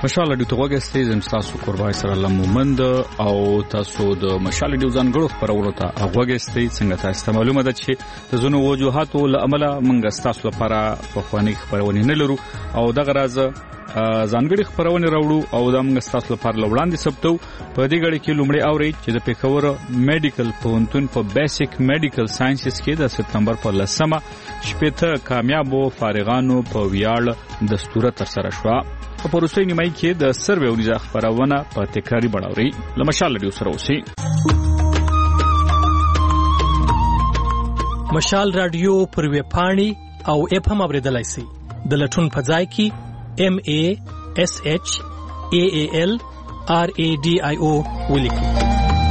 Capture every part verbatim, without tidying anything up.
مشال د توګه ستې تاسو قربای سره لمومند او تاسو د مشال د ځانګړو خبرونو ته هغه ستې څنګه تاسو معلومه ده چې د زونو وجوهاتو لامل منګ تاسو لپاره په خواني خبرونه نه لرو او دغه راز ځانګړي خبرونه راوړو او د منګ تاسو لپاره لوړاندې سپتو په دې غړي کې لومړی اوري چې د پیښور میډیکل پوهنتون په بیسیک میډیکل ساينسز کې د سپتمبر په لسمه شپږ کامیابو فارغانو په ویاړ دستور تر سره شو په پروسې نیمای کې د سروې ونیزه خبرونه په تکراری بڼاوري لمشال رادیو سره اوسي مشال رادیو پر وی پاڼي او اپ هم اوریدلای شي د لټون په ځای کې ام ا اس اچ ا ا ال ار ا ډي آی او ولیکي.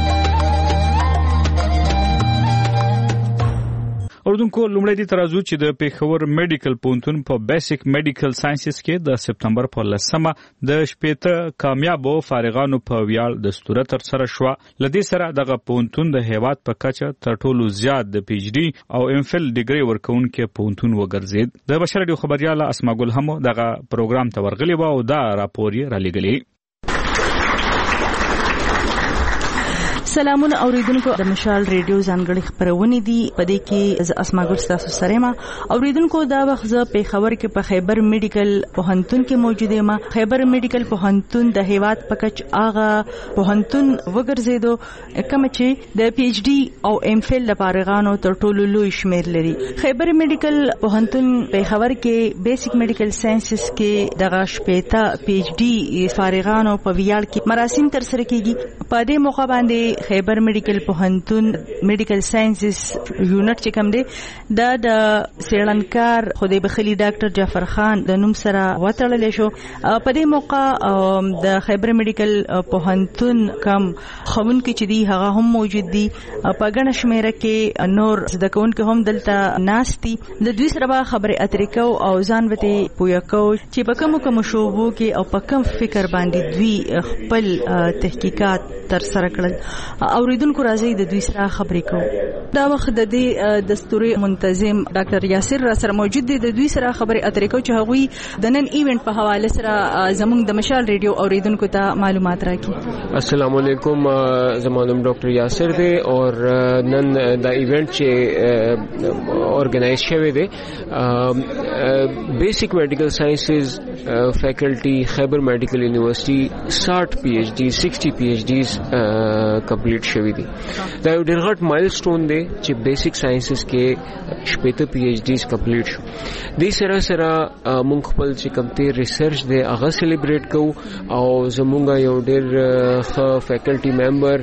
اردوونکو لومړی دي ترازو چې د پیښور میډیکل پوهنتون په بیسیک میډیکل ساينسز کې د سپتمبر په لسمه د شپږ کامیابو فارغانو په ویاړ دستور تر سره شو. لدې سره دغه پوهنتون د هیواد په کچه تر ټولو زیات د پی ایچ ډي او ام فل ډیګري ورکوونکو پوهنتون وګرځید. د بشر ډیو خبرياله اسماء ګل هم دغه پروګرام ته ورغلی و او دا راپور یې را لګلی. سلامونه اوریدونکو د مشال ریډیو ځانګړي خبرونه دي په دې کې اسماء ګل تاسو سره ما اوریدونکو دا وخت ز په خبر کې په خیبر میډیکل پوهنتون کې موجود یم. خیبر میډیکل پوهنتون د هیواد په کچ اغه پوهنتون وګرځیدو کوم چې د پی ایچ ډي او ام فل لپاره غانو تر ټولو لوی شمیر لري. خیبر میډیکل پوهنتون په خبر کې بیسیک میډیکل ساينسز کې دغه شپږ پی ایچ ډي فارغانو په ویاړ کې مراسم تر سره کیږي. په دې موقع باندې خیبر میډیکل پوهنتون میډیکل ساينسز یونټ چې کوم دی دا د سیړنکار خدای بخلی ډاکټر جعفر خان د نوم سره وتړل شو. په دې موقع د خیبر میډیکل پوهنتون کم خون کې چې دی هغه هم موجود دي. په ګڼ شمیره کې نور زده کوونکي هم دلته ناشتي د دوی سره خبرې اترې کو او ځان وته پویا کو چې په کوم کوم شوبو کې او په کوم فکر باندې دوی خپل تحقیقات تر سره کړل. اوریدونکو راځي د دوی سره خبرې کوو. دا وخت د دې دستوري منتظم ډاکټر یاسر را سره موجود دي. د دوی سره خبرې اترې کوو چې هغوی د نن ایونت په حواله سره زموږ د مشال ریډیو اوریدونکو ته معلومات راکړي. السلام علیکم، زمونږ ډاکټر یاسر دی او نن دا ایونت چې اورګنایز شوی دی بیسیک میډیکل ساينسز فیکلټي خیبر میډیکل یونیورسيټي ساठ پی ایچ ډي سکسٹی پی ایچ ډیز کمپلیټ شوی دی. دا یو ډېر غټ مایلسټون دی چې بیسیک ساينسز کې شپږ پی ایچ ډیز کمپلیټ شو. د سره سره مونږ خپل چې کوم ته ریسرچ دی هغه سلیبریټ کوو او زمونږ یو ډېر ښه فیکلټي ممبر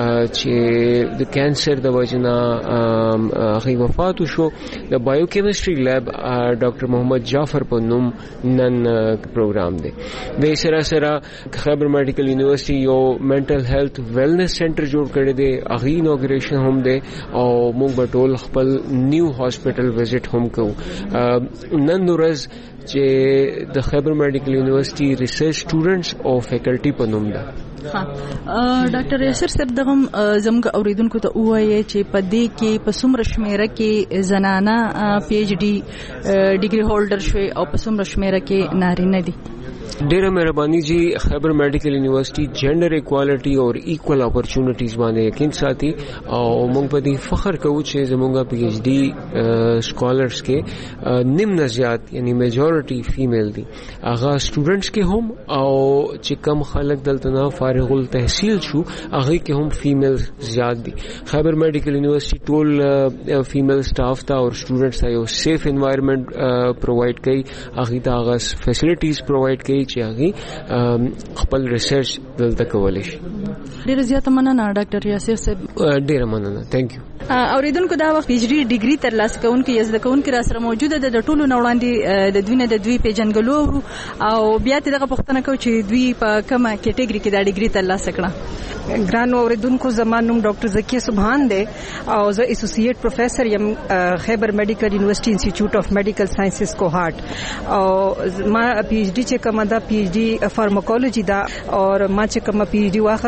چې د کینسر د وجنا هغه وفات شو د بایو کیمستري لیب ډاکټر محمد جعفر په نوم نن پروګرام دی. د سره سره خیبر میډیکل یونیورسيټي یو منټل هیلث ویلنس سنټر جوړ کړی دی، اغه انوګریشن هم دی او موږ به ټول خپل نیو هاسپټل وزټ هم کوو. نن ورځ چې د خیبر میډیکل یونیورسيټي ریسرچ سټوډنټس او فیکلټي په نوم ده. ها ډاکټر یاسر صاحب دغه زموږ اوریدونکو ته وایي چې په دې کې په څومره شمیره کې زنانه پی ایچ ډي ډیګري هولډر شوي او په څومره شمیره کې نارینه دي. ډیره مهرباني جی، خیبر میډیکل یونیورسيټي جنډر ایکوالټي او ایکوال اپورچونټیز باندې یقین ساتي او موږ په دې فخر کوو چې زموږه پی ایچ ډي سکالرز کې نیم نه زیات یعنی میجورټي فیمیل دي. هغه سټوډنټس کې هم او چې کم خلک دلته نه فارغ التحصیل شو هغه کې هم فیمیل زیات دي. خیبر میډیکل یونیورسيټي ټول فیمیل سټاف ته او سټوډنټس ته یو سیف انوایرنمنت پرووایډ کوي، هغه ته هغه فیسیلیټیز پرووایډ کوي چې هغه خپل ریسرچ دلته کولای شي. ډیره زیاته مننه ډاکټر یاسر صاحب. ډیره مننه، تھینک یو. اوریدونکو دا وخت پی ایچ ډي ډیګري تر لاسه کوونکي یا زده کوونکي را سره موجوده ده. د ټولو نه وړاندې د دوی نه د دوی پیژنګلو او بیا دغه پوښتنه کوي چې دوی په کومه کیټګري کې دا ډیګري تر لاسه کړه. ګران اوریدونکو، زما نوم ډاکټر زکیه سبحان دی او زه اسوسییټ پروفیسر یم خیبر میډیکل یونیورسيټي انسټیټیوټ اف میډیکل ساينسز کوهاټ او ما پی ایچ ډي چې کومه دا پی ایچ ډي فارماکولوژي دا او ما چې کومه پی ایچ ډي واخسته په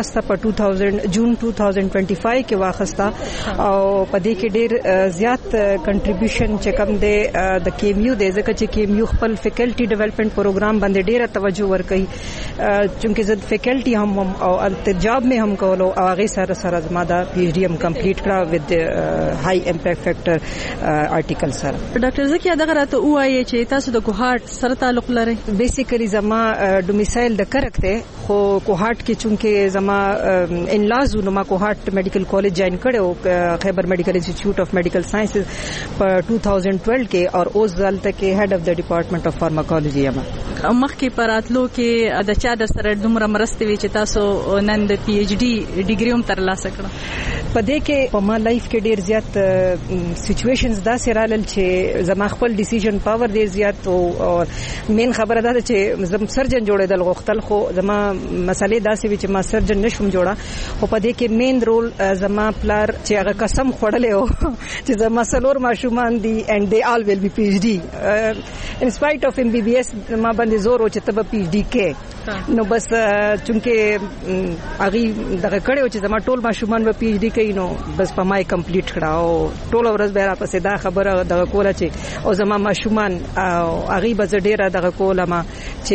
په جون دو هزار پنځه ویشت کې واخستا او په دې کې ډېر زیات کنټریبیوشن چې کوم دی د کیمیو دی ځکه چې کیمیو خپل فیکلټي ډیولپمنٹ پروګرام باندې ډېره توجه ورکړي چونکه زه فیکلټي هم او التجاب مې هم کولو او هغه سره سره زما دا پی ایچ ډی هم کمپلیټ کړه وذ های امپیکټ فیکټر آرټیکل سره. ډاکټر زکیه دغه راته وایي چې تاسو د کوهارت سره تعلق لرئ. بیسیکلی زما ډومیسایل د کرک دی خو کوهارت کې چونکه زما ان لازو نو ما کوهارت میډیکل کالج جوائن کړو خیبر میډیکل انسټیټیوټ اف میډیکل ساينسز په دو هزار دوه کې او اوس ځلته کې هیډ اف د ډپارټمنټ اف فارماکولوژي یم. مخکې پراتلو کې د چا در سره دومره مرسته وی چې تاسو نن د پی ایچ ډی ډیګری هم ترلاسه کړه؟ په دې کې په ما لایف کې ډیر زیات سچويشنز داسې رالل چې زما خپل ډیسیژن پاور ډیر زیات او مین خبره ده چې زم سرجن جوړېدل غوښتل خو زما مسلې داسې وی چې ما سرجن نشم جوړه خو په دې کې مین رول زما پلار چې هغه قسم خوړلې او چې زما سلور ماشومان دي and they all will be پی ایچ ڈی in spite of ایم بی بی ایس ما باندې زور او چې تب پی ایچ ڈی کې نو بس چونکه هغه دغه کړو چې زما ټول ماشومان به پی ایچ ډی کوي نو بس په مای کمپلیټ کړه او ټول ورځ به را پسې دا خبره دغه کوله چې او زما ماشومان او هغه به ډیره دغه کوله ما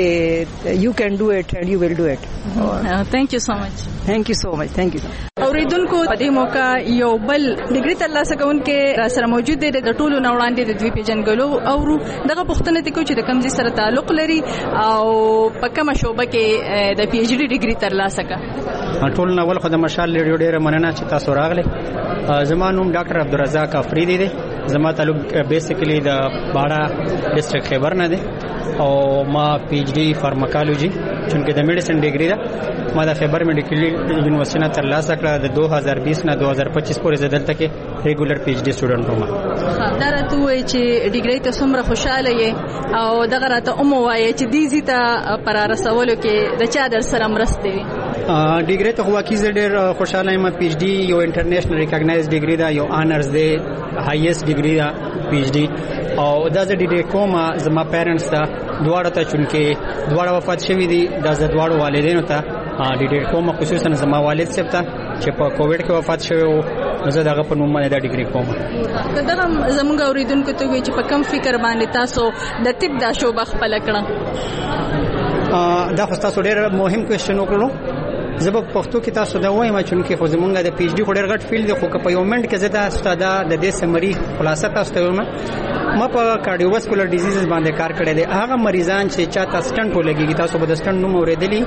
چې یو کین ډو اټ اینڈ یو ویل ډو اټ. تھینک یو سو مچ. تھینک یو سو مچ. تھینک یو. اوریدونکو په دې موقع یو بل ډیګری ترلاسه کوونکې را سره موجود دی د ټولو نه وړاندې د دوی پیژنګلو او دغه پوښتنه ته کوي چې د کمزې سره تعلق لري او په کومه شوبه کې د پی ایچ ډی ډیګری ترلاسه کړه. ټول نه ول خو د مشال ریډیو ډیره مننه چې تاسو راغلي. زما نوم ډاکټر عبدالرزاق افریدی دی. زما تعلق بیسیکلی د باړه ډیسټریکټ خیبر نه دی او ما پی ایچ ډی فارماکولوژي چونکه د میډیسن ډیګری ده ما د خیبر میډیکل یونیورسيټي نه ترلاسه کړه د دو هزار بیس نه دو هزار پچیس پورې زدلته کې ریګولر پی ایچ ډی سټوډنټ وم. دا راته وایي چې ډیګری ته څومره خوشاله یې او دغه راته هم وایي چې دې زی ته پر رسولو کې د چا در سره مرسته وي؟ ډیګری ته واقعي زه ډېر خوشاله یم. پی ایچ ډی یو انټرنیشنل ریکګنایز ډیګری ده یو آنرز دی هایست ډیګری ده پی ایچ ډی او دا زه ډیډیټ کوم زما پیرنټس ته دواړه ته چونکه دواړه وفات شوي دي دا زه دواړو والدینو ته ډیډیټ کوم خصوصا زما والد صاحب ته چې په کووډ کې وفات شوی او زه دغه په نوم باندې دا ډیګری کوم. دغه زموږ اوریدونکو ته وی چې په کم فکر باندې تاسو د طب دا شوبه خپل کړه؟ دا خو تاسو ډېر مهم کوېشن وکړو. زه په پښتو کې تاسو دا وایم چې خو زمونږ د پی ایچ ډی خو ډېر غټ فیلډ دی خو که په یو منټ کې زه تاسو ته د دې سمري خلاصه تاسو ته وایم. ما په کارډیوواسکولر ډیزیزز باندې کار کړی دی. هغه مریضان چې چاته سټنټ ولګي تاسو به د سټنټ نوم اورېدلی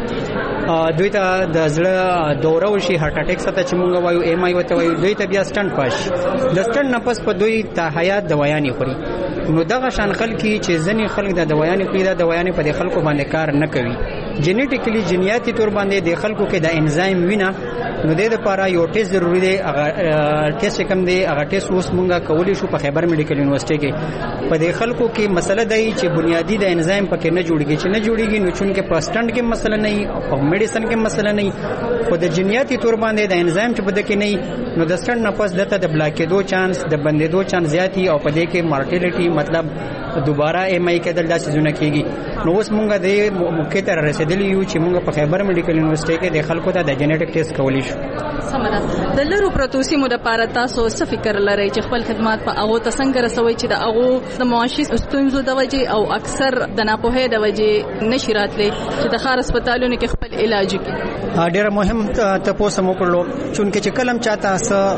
دوی ته د زړه دوره وشي هارت اٹیک سره چې مونږ وایو ایم آی وته وایو دوی ته بیا سټنټ پاشي د سټنټ نه پس په دوی ته حیات دوايانې خوري. نو دغه شان خلک چې ځنې خلک د دوايانې خوري دا دوايانې په دې خلکو باندې کار نه کوي. جینیټیکلی جنیاتي تور باندې د خلکو کې د انزایم وینا نو د لپاره یو ټیسټ ضروری دی. هغه ټیسټ کوم دی هغه ټیسټ اوس مونږه کولی شو په خیبر میډیکل یونیورسيټي کې. په دې خلکو کې مسله دی چې بنیادی د انزایم پکې نه جوړیږي چې نه جوړیږي نو چونکه په سټنټ کې مسله نه او میډیسن کې مسله نه خو د جنیاتي تور باندې د انزایم چې بده کې نه نو د سټنټ نه پس دته د بلاکېدو چانس د بندېدو چانس زیاتی او په دې کې مارټیلیټي مطلب دوباره ایم آی کېدل داسې ځونه کېږي. نو اوس مونږ د موقع ته رسیدلی یو چې مونږ په خیبر میډیکل یونیورسيټي کې د خلکو ته د جنیټیک ټیسټ کولی شو. سمه ده. د لرو پرتو سیمو د پاره تاسو څه فکر لرئ چې خپل خدمات په هغه ته څنګه رسوي چې د هغه د معاشي ستونزو د وجې او اکثر د ناپوهۍ د وجې نشي راتلی چې د خار هسپتالونو کې خپل علاج وکړي؟ ډېر مهم تاسو مو کړلو چونکه چې کلم چاته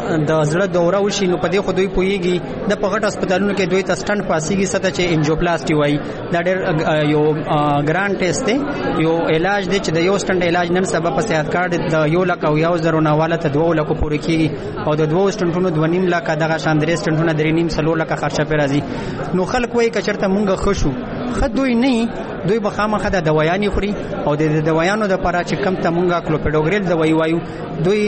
د زړه دوره وشي نو په دې خو دوی پويږي د پغټ هسپتالونو کې دوی ته سټنټ پاسيږي ست چې انجیوپلاسټي وایي دا ډېر یو ګران ټیسټ دی یو علاج دی چې د یو سټنټ علاج نن سبا په صحت کارت د یو لک او یو زرو نواله ته دوه لک پورې کیږي او د دوه سټنټونو دوه نیم لک دغه شان درې سټنټونو درې نیم سلو لک خرچه پر راځي. نو خلک وایي کچرته مونږ خشو خدوی نه دوی بخامخه د دوايانې خوري او د دوايانو د لپاره چې کم ته مونږه کلوپیډوګریل دوايي وایو دوی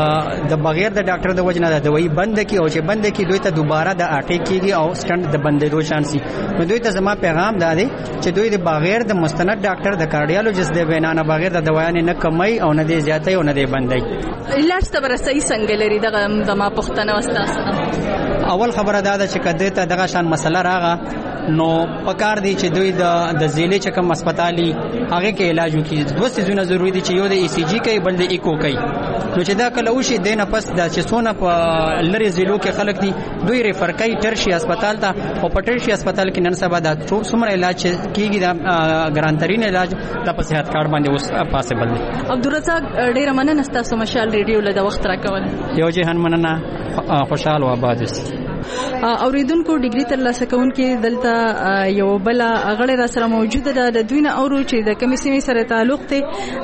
د بغیر د ډاکټر د وجنه د دوايي بند کی او چې بند کی دوی ته دوباره د اټیک کیږي او سټنټ د بندېدو چانس. نو دوی ته زما پیغام دا دی چې دوی د بغیر د مستند ډاکټر د کارډیالوجست د بینانه بغیر د دوايانې نه کمای او نه دی زیاتای او نه دی بندای. علاج ته ورسې څنګه لري دغه د ما پښتنه واستاسه؟ اول خبره دا ده چې کده ته دغه شان مسله راغه نو پکار دی چې دوی د د ضلع چې کوم هسپتالي هغه کې علاج وکړي. دوه سيزونه ضروری دي چې یو د ای سی جی کوي بل د ایکو کوي. نو چې دا کله وشي دینه پس د چې څونه په لری ضلعو کې خلک دي دوی ریفر کوي ټرشي هسپتال ته او په ټرشي هسپتال کې نن سبا د څومره علاج کیږي دا ګرانترین علاج د په صحت کارت باندې اوس پاسبل دي. عبدالرزاق ډیر مننه تاسو مشال ریډیو له وخت راکول. یو جهان مننه خوشاله و آباد اوسئ. اوریدونکو ډیګری ترلاسه کوونکې دلته یو بل غړی را سره موجوده ده د دوی نه اورو چې د کومې سیمې سره تعلق دی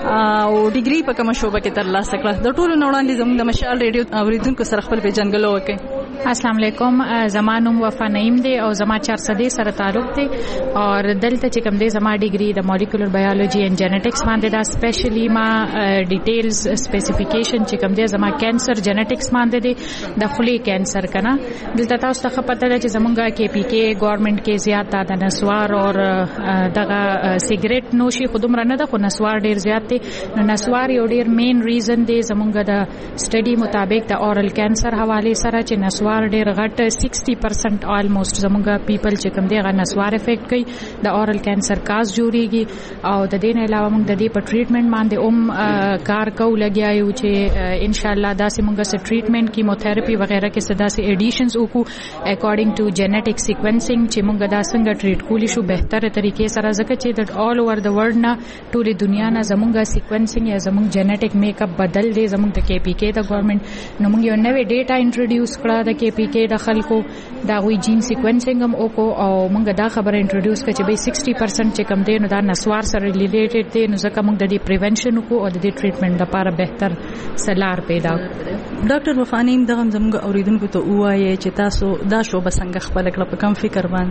او ډیګری په کومه شوبه کې ترلاسه کړه. د ټولو نه وړاندې زموږ د مشال ریډیو اوریدونکو سره خپل پیژندګلو وکړئ. السلام علیکم، زما نوم وفا نعیم دی او زما چار صدې سره تعلق دی او دلته چې کوم دی زما ډیګری د مالیکولر بایولوژي اینڈ جینټکس باندې دا سپیشلی ما ډیټیلز سپیسیفیکیشن چې کوم دی زما کینسر جینټکس باندې دی د خولي کینسر کنه. دلته تاسو ته پته ده چې زمونږه کې پی کې ګورنمنت کې زیات د نسوار او دغه سیګریټ نوشي خودمره نه ده خو نسوار ډیر زیات دی. نو نسوار یو ډیر مین ریزن دی زمونږه د سټډي مطابق د اورل کینسر حواله سره چې نسوار ډیر غټ sixty percent almost زمونږه پیپل چې کوم دی غ نسوار افیکټ کوي د اورل کینسر کاز جوړیږي او د دې نه علاوه موږ د دې په ټریټمنټ باندې اوم کار کو لګیایو چې ان شاء الله داسې موږ سره ټریټمنټ کیموتھراپي وغیرہ کې صدا سي ایډیشنز وکړو اکارډینګ ټو جینټیک سیکوینسینګ چې موږ دا څنګه ټریټ کولی شو بهتره طریقې سره ځکه چې د آل اوور د ورلد نه ټولې دنیا نه زمونږه سیکوینسینګ یا زمونږ جینټیک میک اپ بدل دی. زمونږ د کې پی کې د ګورنمنت نو موږ یو نوې ډیټا انټروډیوس کړه د کې پی کې د خلکو دا وی جین سیکوینسینګ هم وکړو او موږ دا خبره انټروډیوس کړه چې به sixty percent چې کم دی نو دا نسوار سره ریلیټډ دی. نو ځکه موږ د دې پریونشن وکړو او د دې ټریټمنټ لپاره بهتر سلار پیدا کړو. ډاکټر وفا نعیم دغه زموږ اوریدونکو ته وایي چې تاسو دا شوبه څنګه خپل کړه په کوم فکر باندې؟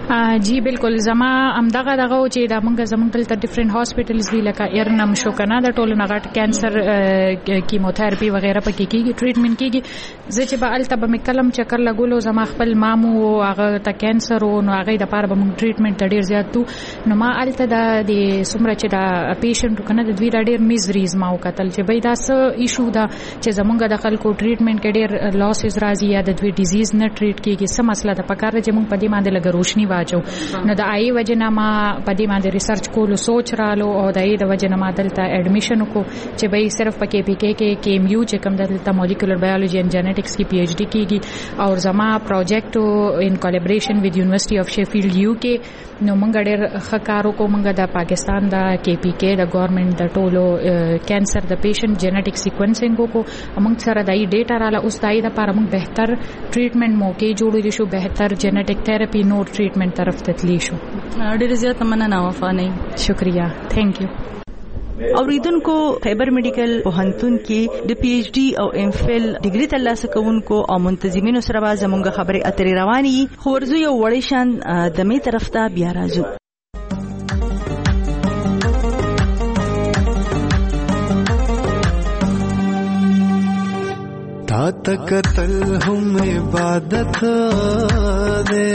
جی بالکل زما همدغه دغه چې دا موږ زموږ تل ډیفرنٹ هاسپټلز دی لکه ایرنم شو کنه د ټولو نغټ کینسر کیموتھراپي وغیرہ پکې کیږي ټریټمنټ کیږي. زه چې به الته به کلم چکر لګولو زما خپل مامو هغه ته کینسر او نو هغه د پاره به موږ ټریټمنټ ډیر زیات تو نو ما الته د سمره چې دا پیشنټ کنه د دوی ډیر میزریز ما وکتل چې به دا څه ایشو دا چې زمونږ د خلکو ټریټمنټ کې ډیر لاسز راځي یا د دوی ډیزیز نه ټریټ کیږي. څه مسله ده پکاره چې موږ په دې باندې لګ روشنی واچو. نو د آی وجنه ما په دې باندې ریسرچ کولو سوچ رالو او د ای د وجنه ما دلته اډمیشن کو چې به صرف پکې پی کې کې کیم یو چې کوم دلته مالیکولر بایولوژي اینڈ جینټکس کی پی ایچ ڈی کیږي او زما پروجیکټ ان کولیبریشن وذ یونیورسيټي اف شیفیلډ یو کې نو موږ ډېر خکارو کو موږ د پاکستان د کې پی کې د ګورنمنت د ټولو کینسر د پیشنټ جینټیک سیکوینسینګ کو موږ سره دای ډیټا رااله اوس دای د لپاره موږ بهتر ټریټمنټ موکې جوړول شو بهتر جینټیک تھراپي نور ټریټمنټ طرف ته تللی شو. ډېر زیات مننه وفا نعیم. شکریہ. تھینک یو. اوریدونکو خیبر میډیکل پوهنتون کې د پی ایچ ډی او ایم فل ډیګری ترلاسه کوونکو او منتظمینو سره به زموږ خبرې اترې روانې خو ورزو یو وړې شان د می طرف ته بیا راځو. تا تکتل هم عبادت دے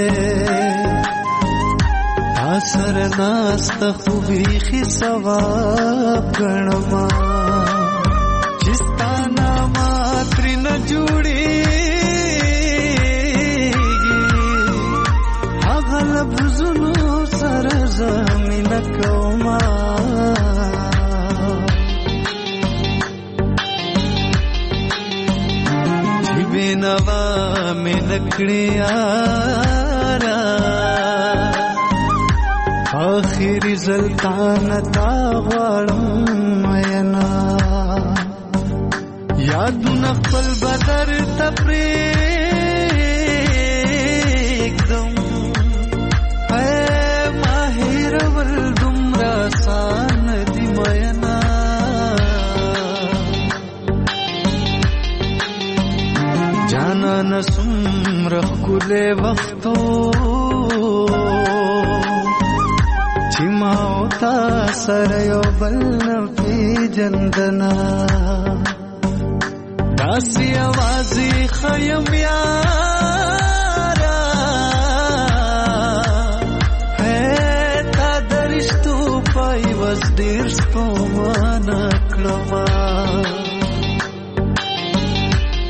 اثر ناست خوبی خی ثواب گنما چستانا ماتری نہ جوڑی اغل بزنو سر زمین کوما جی بینوا میں نکڑی آرا آخری زلطان تا غړم مینا یاد نخل بدر تپریکدم اے ماهر ول دمرا سان دی مینا جانا نسم رخ کله وختو چماو تا سره یو بل نفی جندنا داسی آوازی خیم یارا ہے تا درشتو پای وز دیرستو مانا کلما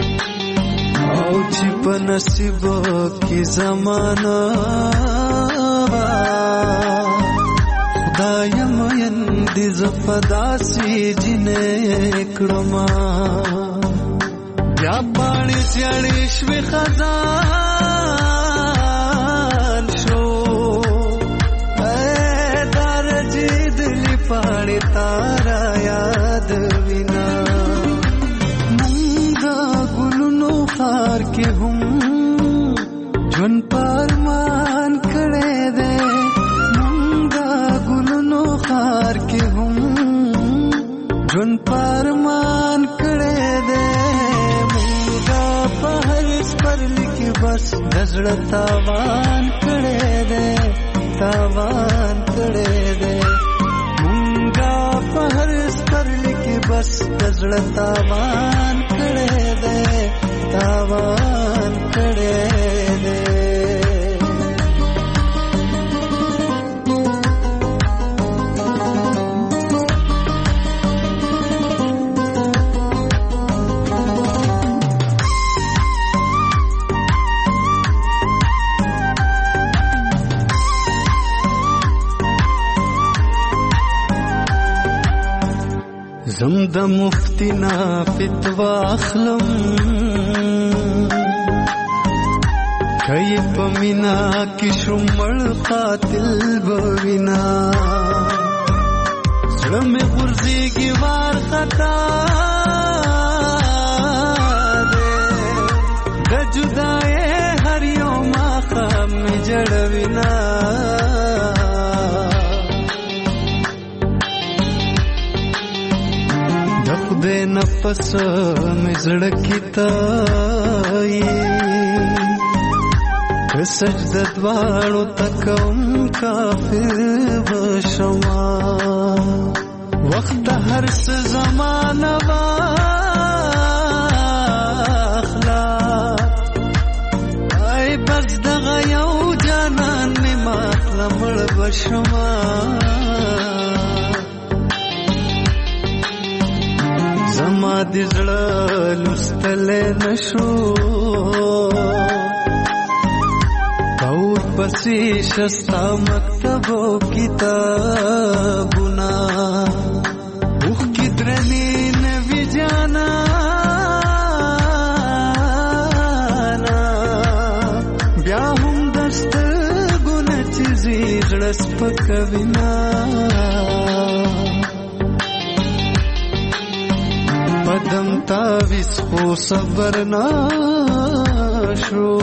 او چی پا نصیب کی زمانا خدایم یندې زه په داسې جنې کړما بیا باڼې زیړې شوې خزان شو اے دا رجېدلې پاڼې تارا یاد وینا مونږ د ګلونو خار کې هم ژوند پارمان کړی دی مونږ د ګلونو خار کې هم ژوند پارمان کړی دی مونږ په هر سپرلي کې بس د زړه تاوان کړی دی تاوان کړی دی مونږ په هر سپرلي کې بس د زړه تاوان کړی دی تاوان کړی دی زم د مفتی نا فتوا اخلم کای پمینا کی شمل قاتل بوینا زړه مې ورځيږي وار خطا دے د جدای هر یو ما خام جړوینا دے نفس میں زڑکی تائی سجدہ دوارو تکم کافر بشما وقت ہر سے زمانہ واخلا آئی بس دغا یو جانان میں ماخلا مڑ بشما زما د زړه لستل نشو اور پسې شستا مکتبو کتابونه اوخ کی درنی نوی جانا بیا هم دست ګونه چې زړه سپکوینا پدم تاویس خو صبر ناشو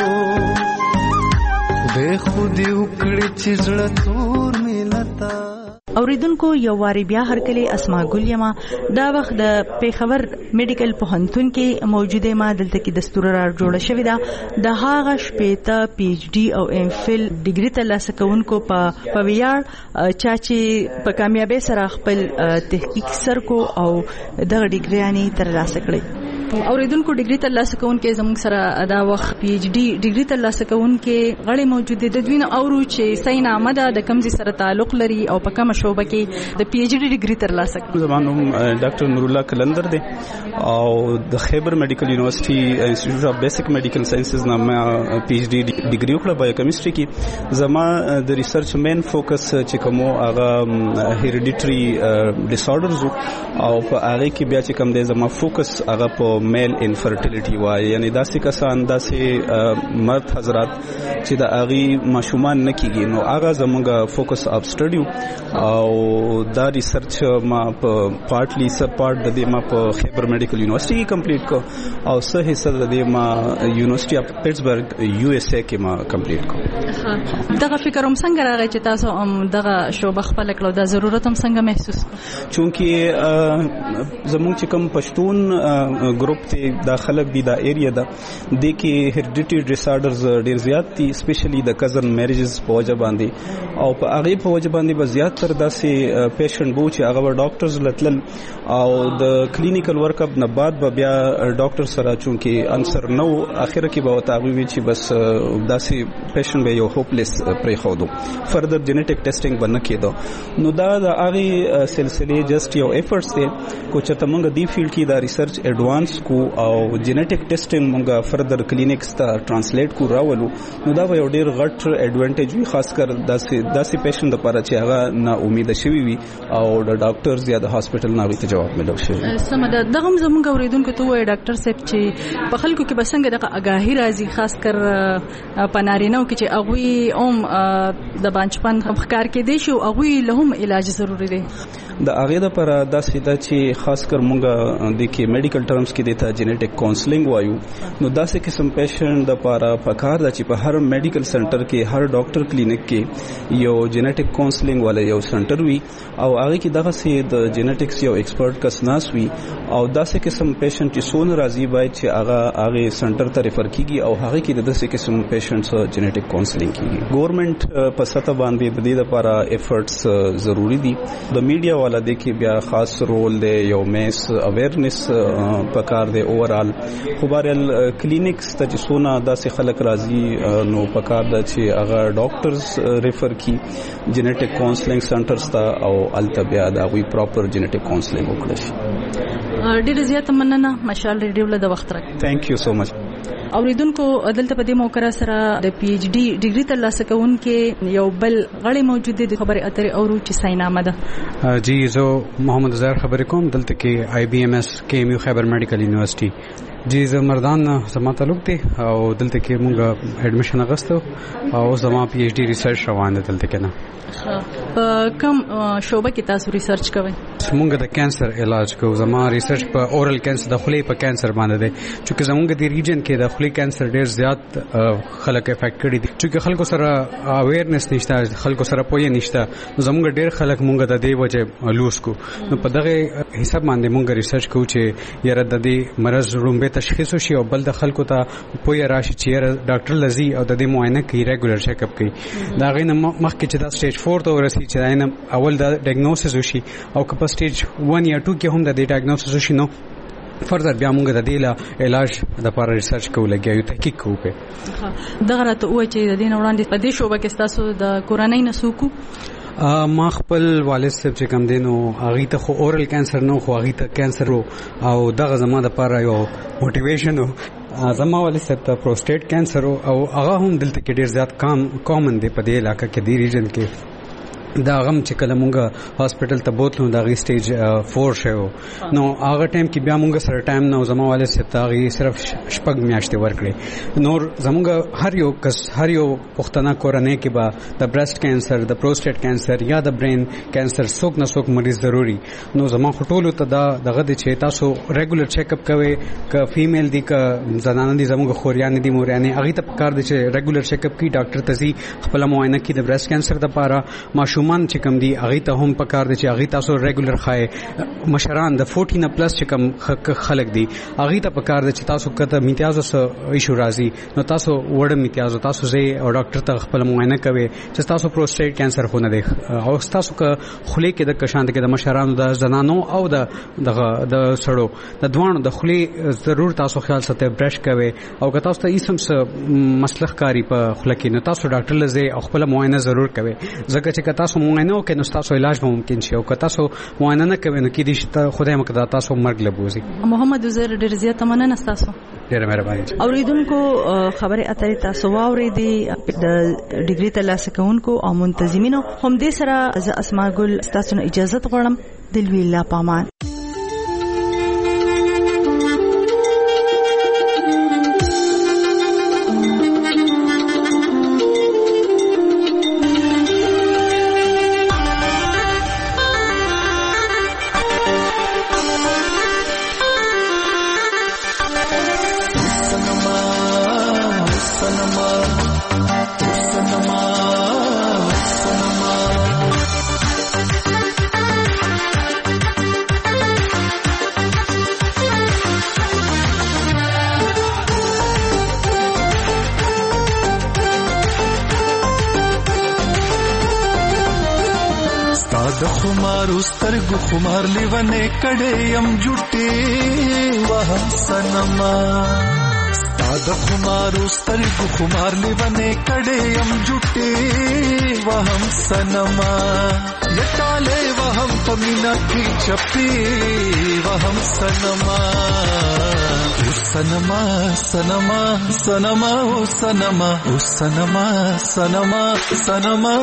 خدای خودی وکړي چې زړه تور ملتا اوریدونکو یو واری بیا هرکلی اسماء ګل یما دا وخت د پیښور میډیکل پوهنتون کې موجوده ما دلته کې دستور را جوړه شوې ده د هغه شپېته پی ایچ ډي او ام فل ډیګري ترلاسه کوونکو په ویاړ چا چې په کامیابی سره خپل تحقیق سر کو او دغه ډیګریانې ترلاسه کړې اوریدونکو ډیګري ترلاسه کوونکو زموږ سره دا وخت پی ایچ ډي ډیګري ترلاسه کوونکو غړي موجود دي د دوی نه اورو چې سینا احمد د کمزي سره تعلق لري او په کومه شوبه کې د پی ایچ ډي ډیګري ترلاسه کړ زمانو ډاکټر نور الله کلندر دی او د خیبر میډیکل یونیورسيټي انسټیټیوټ اف بیسیک میډیکل ساينسز نامه پی ایچ ډي ډیګري وکړه بایو کیمستري کې زما د ریسرچ مین فوکس چې کومو هغه هیریډیټري ډیسارډرز او په هغه کې بیا چې کوم دی زما فوکس هغه په میل انفرټیلیټي وای یعنی داسې کسان داسې مرد حضرات چې د هغه ماشومان نکېږي نو هغه زموږ فوکس اف سټډي او دا ریسرچ ما په پارټلی سب پارت د دې ما په خیبر میډیکل یونیورسيټي کې کمپلیټ کو او څه حصہ د دې ما یونیورسيټي اف پیټسبرګ یو اس اے کې ما کمپلیټ کو دغه فکر هم څنګه راغی چې تاسو هم دغه شوبه خپل کړو د ضرورت هم څنګه محسوس چونکی زموږ چې کوم پښتون ګروپ ته داخله دي دا ایریا دا د کې هیریډیټری ډیسارډرز ډیر زیات دي سپیشلی د کزن میریجز په وجه باندې او په هغه په وجه باندې به زیات تر داسې پیشنټ بو چې هغه ډاکټرز لتل او د کلینیکل ورک اپ نه بعد به بیا ډاکټر سره چونکی انسر نو اخر کې به وتاوي وی چې بس داسې پیشنټ به یو هوپلیس پرې خو دو فردر جینیټک ټیسټینګ باندې کېدو نو دا د هغه سلسله جست یو ایفورټس دي کو چې تمنګ دی فیلډ کې دا ریسرچ ایڈوانس ټیسټ کو او جینټیک ټیسټینګ مونږه فردر کلینکس ته ترانسلیټ کو راولو نو دا یو ډیر غټ اډوانټیج وي خاص کر داسې داسې پیشنټ لپاره چې هغه نا امید شوی وي او د ډاکټرز یا د هاسپټل ناوي ته جواب ملو شي. سم ده دغه زمونږ اوریدونکو ته وای ډاکټر صاحب چې په خلکو کې بسنګ دغه اگاهی راځي خاص کر پنارینو کې چې اغوی اوم د بانچپن خبرکار کې دي شو اغوی له هم علاج ضروری دی. د هغه لپاره داسې دا چې خاص کر مونږه د کې میډیکل ټرمز کې دیتا جینټیک کاونسلینګ وایو نو داسې قسم پیشنټ د لپاره پکار دا چې په هر میډیکل سنټر کې هر ډاکټر کلینیک کې یو جینټیک کاونسلینګ والے یو سنټر وي او هغه کې دغه سي د جینټیکس یو ایکسپرت کس ناس وي او داسې قسم پیشنټ چې سون راځي باید چې هغه هغه سنټر ته ریفر کیږي او هغه کې د داسې قسم پیشنټس جینټیک کاونسلینګ کیږي. ګورنمنت په سطح باندې د دې لپاره ایفورټس ضروری دي. د میډیا والا د کې بیا خاص رول دی یو میس اویرنس پکار دی اوورال خو بهرحال کلینیکس ته چې سونه داسې خلک راځي نو پکار دا چې هغه ډاکټرز ریفر کی جینټیک کاونسلینګ سنټرز ته او الته بیا دا وی پراپر جینټیک کاونسلینګ وکړي شي. ډیره زیاته مننه مشال ریډیو له وخت راک. ثانک یو سو مچ. اوریدونکو عدالت په دې موقره سره د پی ایچ ډي ډیګري ترلاسه کوونکې یو بل غړي موجود دي خبرې اترې اورو چې ساينامه ده. جی زه محمد زهر خبرې کوم دلته کې آی بی ایم ایس کې ایم یو خیبر میډیکل یونیورسيټي. جی زه مردان زما تعلق دی او دلته کې مونږ اډمیشن اغستو او زما پی ایچ ډي ریسرچ روان دی دلته کې نه. په کوم شوبه کې تاسو ریسرچ کوئ؟ مونږ د کانسر علاج کوو. زما ریسرچ په اورل کانسر د خولې په کانسر باندې دی چې زموږ د ریجن کې د خولې کانسر ډیر زیات خلک افیکټ کړي دي چې خلکو سره اویرنس نشته خلکو سره پوهه نشته زموږ ډیر خلک مونږ د دې وجه لوس کو نو په دغه حساب باندې مونږ ریسرچ کوو چې یاره د دې مرز رومبه تشخیص شي او بل د خلکو ته پوهه راشي چې یاره ډاکټر لذي او د دې معاینه کوي ریګولر چیک اپ کوي دا غینه مخکې چې دا سټیج فور ته ورسي چې دا اول د ډایګنوسس وشي او که سټیج ون یا ټو کې هم د دې ډایګنوسس وشي نو فردر بیا موږ د دې لا علاج د لپاره ریسرچ کوو لګیو تحقیق کوو په دغه راته وای چې د دې وړاندې په دې شوبه کې تاسو د کورنۍ نسوکو ما خپل والد صاحب چې کوم دینو هغه ته خو اورل کانسر نو خو هغه ته کانسر او دغه زما د لپاره یو موټیویشن زما والد صاحب ته پروسټیټ کانسر او هغه هم دلته کې ډیر زیات کام کامن دی په دې علاقې کې دی ریجن کې دا غم چې کله مونږه هاسپټل ته بوتلو دا غي سټیج فور شو نو هغه ټایم کې بیا مونږه سره ټایم نو زما والد صاحب ته غي صرف شپږ میاشتې ورکړي نور زمونږه هر یو کس هر یو پښتنه کورنۍ کې با د برست کانسر د پروسټیټ کانسر یا د برین کانسر څوک نه څوک مریض ضروري نو زما خټولو ته دا دغه د چې تاسو ریګولر چیک اپ کوئ ک فیمیل دي ک زنانه دي زمونږه خوریان دي موريانه هغه ته کار دي چې ریګولر چیک اپ کی ډاکټر تزي خپل معاینه کی د برست کانسر لپاره ماشوم من چې کوم دی هغه ته هم پکار دي چې هغه تاسو ریګولر خای مشران د چودہ پلس چې کوم خلک دي هغه ته پکار دي چې تاسو کته امتیاز او ایشو راځي نو تاسو وړ امتیاز تاسو زه او ډاکټر ته خپل معاینه کوي چې تاسو پروسټیټ کانسر خو نه دی او تاسو که خولې کې د کشاند کې د مشرانو د زنانو او د دغه د سړو د دوانو د خولې ضرور تاسو خیال ساتئ برش کوي او که تاسو ته ایسم څه مسلخ کاری په خله کې نو تاسو ډاکټر لزه خپل معاینه ضرور کوي ځکه چې تاسو معاینه وکړئ نو تاسو علاج به ممکن شي او که تاسو معاینه نه کوئ نو کې دې خدای مکه تاسو مرګ لبوزي. محمد زهر ډیر زیات مننه تاسو ډیره مهرباني. اوریدونکو خبره اترې تاسو واورې دي د ډیګري ترلاسه کوونکو او منتظمینو هم دې سره ز اسماء ګل تاسو نه اجازه غواړم دلوي الله پامان. سترګو خمار لیونه کړه يم جټي وه سنما ستاد خمارو سترګو خمار لیونه کړه يم جټي وه سنما یټاله وهم پمینا کی چپی وه سنما सनमा सनमा सनमा ओ सनमा ओ सनमा सनमा सनमा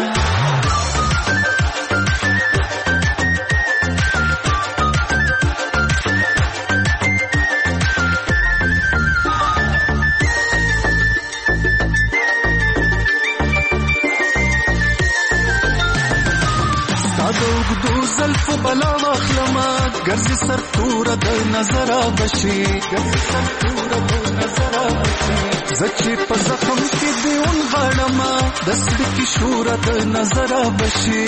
زلف بلا مخلما گرزی سر تور د نظر بشي گرزی سر تور د نظر بشي زچې په زخم کې دیون غړما دست کی شور د نظر بشي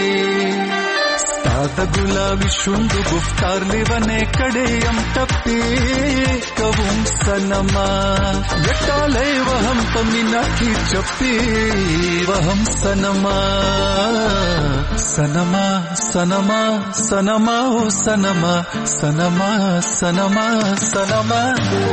ستاد ګلابي شوند گفتار لیونه کړي ام ټپي کوم سنما یټالې وهم پمینا کی چپي وهم سنما سنما سنما سنما او سنما سنما سنما سنما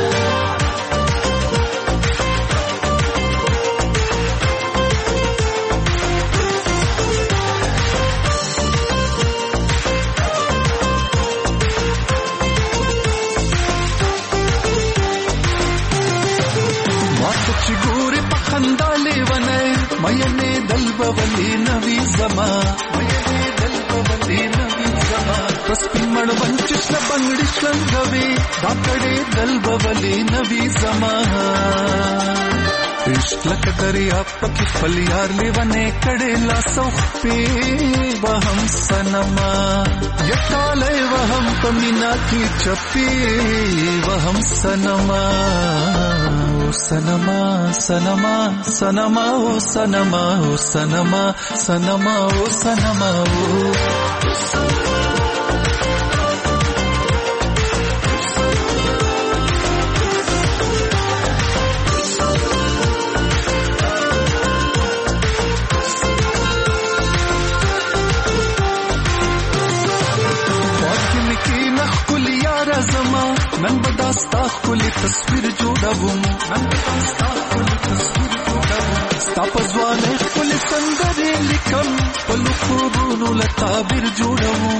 مینه دلبولی نوی زما مینه دلبولی نوی زما پس پیمړ ونچش لبنګړي څنګهوي دا کړي دلبولی نوی زما عشق لکه دریا پکې خپل یار لیونه کړي لا سوخ پی وهم سنما یټاله وهم پمینا کی چپی وهم سنما سنما سنما سنما او سنما او سنما سنما او سنما نن بداستا خپل تصویر جوړوم نن بداستا خپل تصویر جوړوم ستا په ځوانه خپل سندرې لیکم په لوخونو له تعبیر جوړوم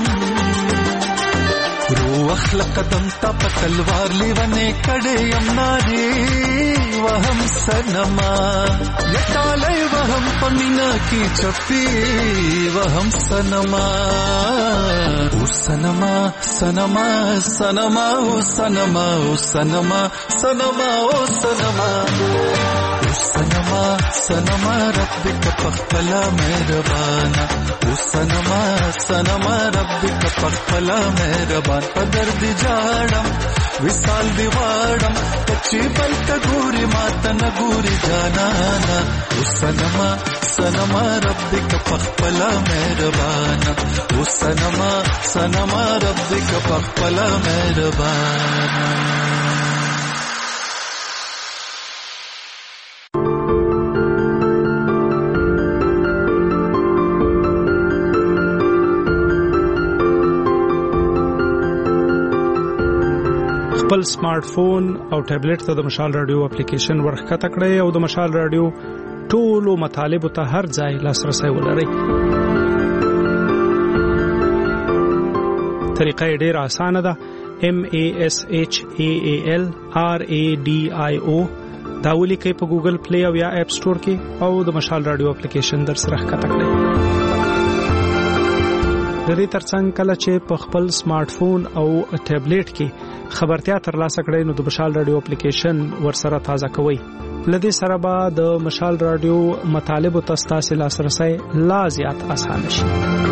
روح لقدم تا په تلوار لیونه کړي ام ناري وهم سنما یټالې وهم پمینا کی چپی وهم سنما او سنما سنما سنما او سنما او سنما سنما او سنما او سنما سنما ربک پخپلا مهربانا او سنما سنما ربک پخپلا مهربانا په درد جاړم وصال دی واړم کچې بل ته ګوري ماته نه ګوري جانانا او سنما سنما ربک پخپلا مهربانا او سنما سنما ربک پخپلا مهربانا خپل سمارټ فون او ټابلیټ ته د مشال رادیو اپلیکیشن ورخکته کړئ او د مشال رادیو ټولو مطالب ته هر ځای لاسرسي ولرئ. طریقه ډیره اسانه ده. M A S H A A L R A D I O دا ولیکئ په ګوګل پلی او یا اپ سٹور کې او د مشال رادیو اپلیکیشن در سره ښکته کړئ. د دې ترڅنګ کله چې په خپل سمارټ فون او ټابلیټ کې خبرتیا ترلاسه کړئ نو د مشال رادیو اپلیکیشن ورسره تازه کوئ. لدې سره به د مشال رادیو مطالب او تاسو لاسرسي لا زیات آسان شي.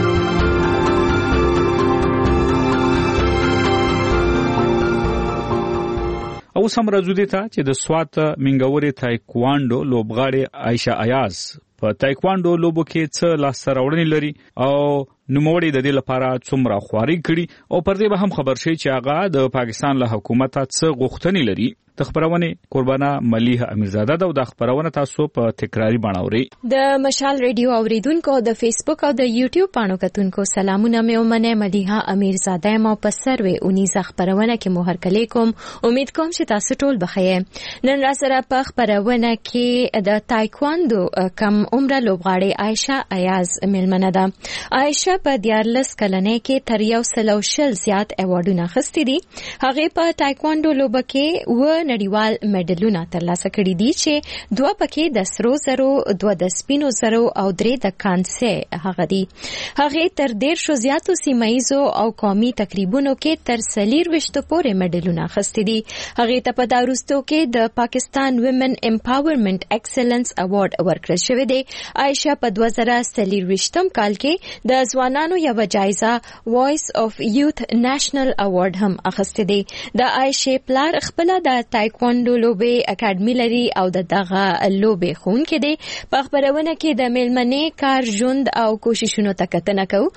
او سم راځو ته چې د سوات منګوري تایکوانډو لوبغاړي عائشہ ایاز په تایکوانډو لوبو کې څه لاسته راوړنې لري او نوموړي د دې لپاره څومره خواري کړي او پر دې به هم خبر شي چې هغه د پاکستان له حکومت څخه غوښتنې لري. د خبرونه قربانه ملیحه امیرزاده ده او د خبرونه تاسو په تکراری باندې اوري. د مشال ریډیو اوریدونکو د فیسبوک او د یوټیوب پاڼو کتونکو سلامونه مې ومنه. ملیحه امیرزاده ما په سروي اونیزه خبرونه کې مهر کلی کوم. امید کوم چې تاسو ټول بخیر. نن را سره په خبرونه کې د تایکواندو کم عمره لوبغاړي عائشہ ایاز ملمنه ده. عائشہ عائشه په دیارلس کلنۍ کې تر یو سل او شل زیات ایوارډونه اخیستي دي. هغه په ټایکوانډو لوبه کې و نړیوال میډلونه ترلاسه کړي دي چې دوه پکې د سرو زرو، دوه د سپینو زرو او درې د کانسه هغه دي. هغه تر ډیر شو زیاتو سیمایزو او قومي تقریبونو کې تر سلیر وشتو پورې میډلونه اخیستي دي. هغه ته په داروستو کې د پاکستان ویمن امپاورمنت ایکسلنس ایوارډ ورکړل شوی دی. عائشه په دوه زره څلورویشتم کال کې د ځوانانو یو جایزه وایس اف یوث نېشنل ایوارډ هم اخیسته دی. د عائشه پلار خپل د تایکوانډو لوبې اکیډمي لري او د دغه لوبې خونکې دی. په خبرونه کې د میلمنې کار ژوند او کوششونو ته کتنه کوو.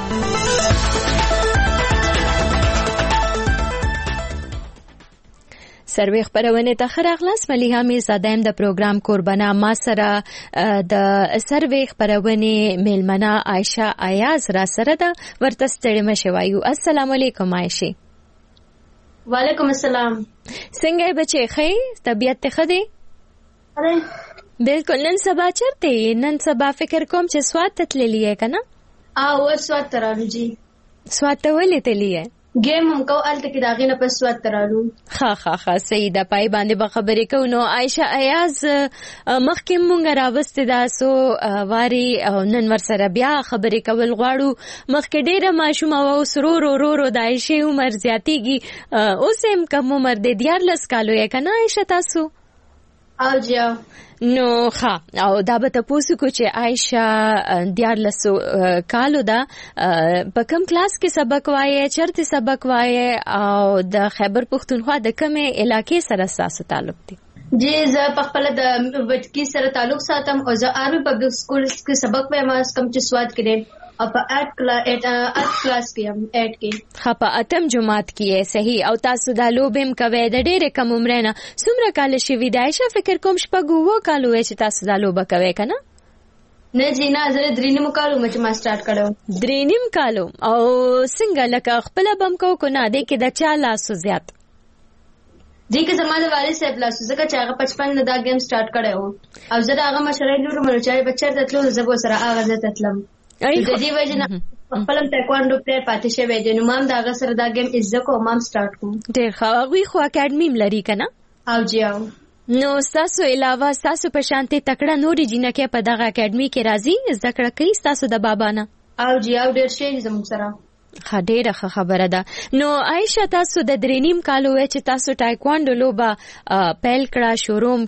سروي خبرونه ته خراغلاس مليها میرزاده د پروګرام قربانا ما سره د سروي خبرونه میلمنه عائشه ایاز را سره ده. ورته ستړي مشوایو. السلام علیکم عائشه. وعلیکم السلام. څنګه بچي خې طبيعت ته خدي؟ اره بالکل. نن سبا چرته نن سبا فکر کوم چې سوات تتللی ہے کنه؟ اه و سوات ترالو جی. سوات ته ولې تللی ہے؟ گیم هم کو الته کې داغې نه پس سوات ترالو. ها ها ها صحیح ده. پای باندې به خبرې کوو. نو عائشه ایاز مخکې مونږ راوستې ده سو واري نن ورسره بیا خبرې کول غواړو. مخکې ډېره ماشومه وه اوس ورو ورو ورو د عائشې عمر زیاتېږي. اوس هم کم عمر دی دیارلس کالو یې که نه عائشه تاسو؟ او جی نو ها او دا به تاسو کو چې عائشه دیارلس کالو دا په کوم کلاس کې سبق وایي، چرته سبق وایي او د خیبر پختونخوا د کومه علاقې سره تاسو تعلق دی؟ جی زه په خپل د وټکی سره تعلق ساتم او زه آرمی پبلک سکول کې سبق وایم کم چې سواد کړم او په اټ کلاس کې هم اټ کې ها په اتم جماعت کې صحیح. او تاسو د لوبم کوي د ډېر کم عمر نه څومره کال شوي دی عائشه؟ فکر کوم شپږ وو کال وې چې تاسو د لوبه کوي کنه؟ نه جی نه زه درې نیم کالو مچ ما سٹارټ کړو. درې نیم کالو. او څنګه لکه خپل بم کو کو نه دی کې د چا لاسو زیات؟ دې کې زموږ والد صاحب لاسو ځکه چې هغه پچپن نه دا گیم سٹارټ کړو او زه دا هغه مشرې لور مړ چاري بچر تلو زه به سره هغه زه تتلم. د دې وجه نه خپلم تایکوانډو پلیئر پاتې شوی دی. نو مام دا هغه سره دا گیم عزت کو مام سٹارټ کوم. ډېر ښه. هغوی خو اکیډمي لري کنه؟ او جی او. نو تاسو علاوه تاسو په شانتي تکړه نوري جنکه په دغه اکیډمي کې راځي زده کړه کوي تاسو د بابا نه؟ او جی او ډېر شي زموږ سره. ها ډېره ښه خبره ده. نو عائشه تاسو د درې نیم کالو وې چې تاسو ټایکوانډو لوبه پیل کړه شروع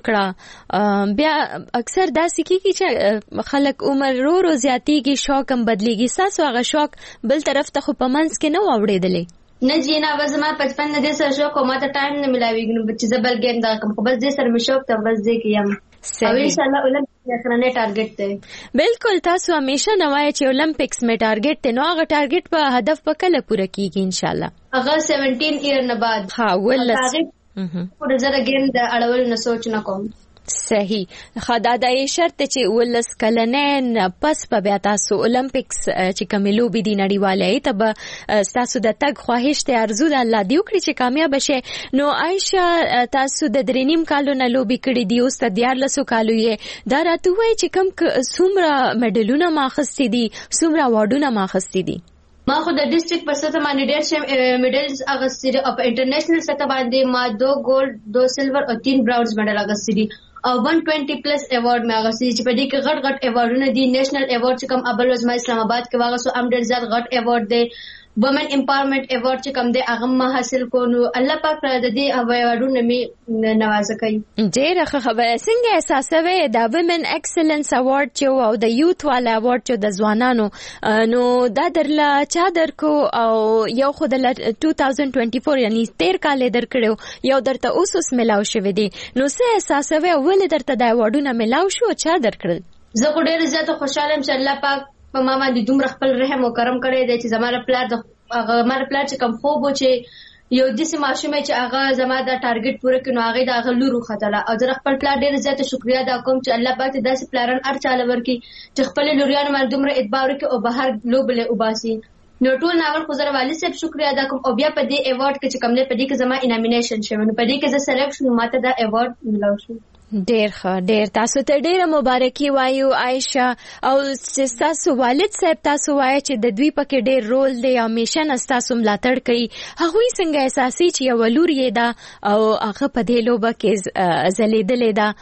کړه بیا اکثر داسې کېږي چې خلک عمر ورو ورو زیاتېږي شوق هم بدلېږي. تاسو هغه شوق بل طرف ته خو په منځ کې نه و اورېدلی؟ نه جی نه بس ما پچپن نه دې سره شوق او ما ته ټایم نه ملاویږي نو چې زه بل گیم دا کوم خو بس دې سره مې شوق ته بس دې کې یم. او ان شاء الله اولمپکس اخرنه ټارګټ دی. بالکل. تاسو همیشه نوای چې اولمپکس می ټارګټ ته نو هغه ټارګټ په هدف په کله پوره کیږي ان شاء الله؟ هغه سیونټین ایئر نه بعد. ها ولس په زړه ګیم د اړول نه سوچ نه کوم. صحیح. خدا د شرط چې ولس کلنین پس په بیا تاسو اولمپکس چې کوملو بي دي نړیواله ته تاسو د تګ خواهش ته ارزو د الله دی وکړي چې کامیاب شي. نو عائشه تاسو د درې نیم کالو نه لوبي کړې دي اوس د دیارلسو کالو یې دا راته وایي چې کم څومره میډلونه ماخستې دي څومره واډونه ماخستې دي؟ ما خو د ډیسټریکټ په سطح باندې ډېر شم میډلز اغستې دي او په انټرنیشنل سطح باندې ما دو ګولډ دو سلور او تین براونز میډل اغستې دي او one twenty پلس ایوارډ مې اغستې چې په دې کې غټ غټ ایوارډونه دي. نېشنل ایوارډ چې کوم ابل وزما اسلام آباد کې واغسو ام ډېر زیات غټ ایوارډ دی. وومن امپاورمنت ایوارډ چې کوم دی هغه ما حاصل کو. نو الله پاک پر د دې ایوارډونو مې نوازه کوي. ډېره ښه خبره. څنګه احساسوي دا وومن ایکسلنس ایوارډ چې او د یوث والا ایوارډ چې د ځوانانو نو دا درله چا درکو او یو خو د two thousand twenty-four یعنی تیر کال درکړو یو درته اوس اوس ملاو شوی دی نو څه احساسوي ولې درته د ایوارډونو ملاو شو چا درکړل؟ زه خو ډېر زیات خوشاله یم چې الله پاک په ما باندې دومره خپل رحم او کرم کړی دی چې زماره پلار د هغه مر پلار چې کوم خوب و چې یو داسې ماشوم چې هغه زما د ټارګټ پوره کړي نو هغه د هغه لور وختله او زه خپل پلار ډېر زیات شکریا ادا کوم چې الله پاک داسې پلاران هر چاله ورکړي چې خپل لوریانو باندې دومره اعتبار وکړي او بهر لوبلې وباسي. نو ټول ناول خو زه والد صاحب شکریا ادا کوم او بیا په دې ایوارډ کې چې کوم نه په دې کې زما انامینیشن شوی نو په دې کې زه سلیکټ شوم ماته دا ایوارډ ملو شو. ډیر ښه ډیر تاسو ته ډیره مبارکي وایو عائشہ او چې تاسو والد صاحب تاسو وایي چې د دوی پکې ډیر رول دی او میشن تاسو ملاتړ کوي هغه څنګه احساسي چې یو لور یې دا او هغه په دې لوبه کې زلیدلې دا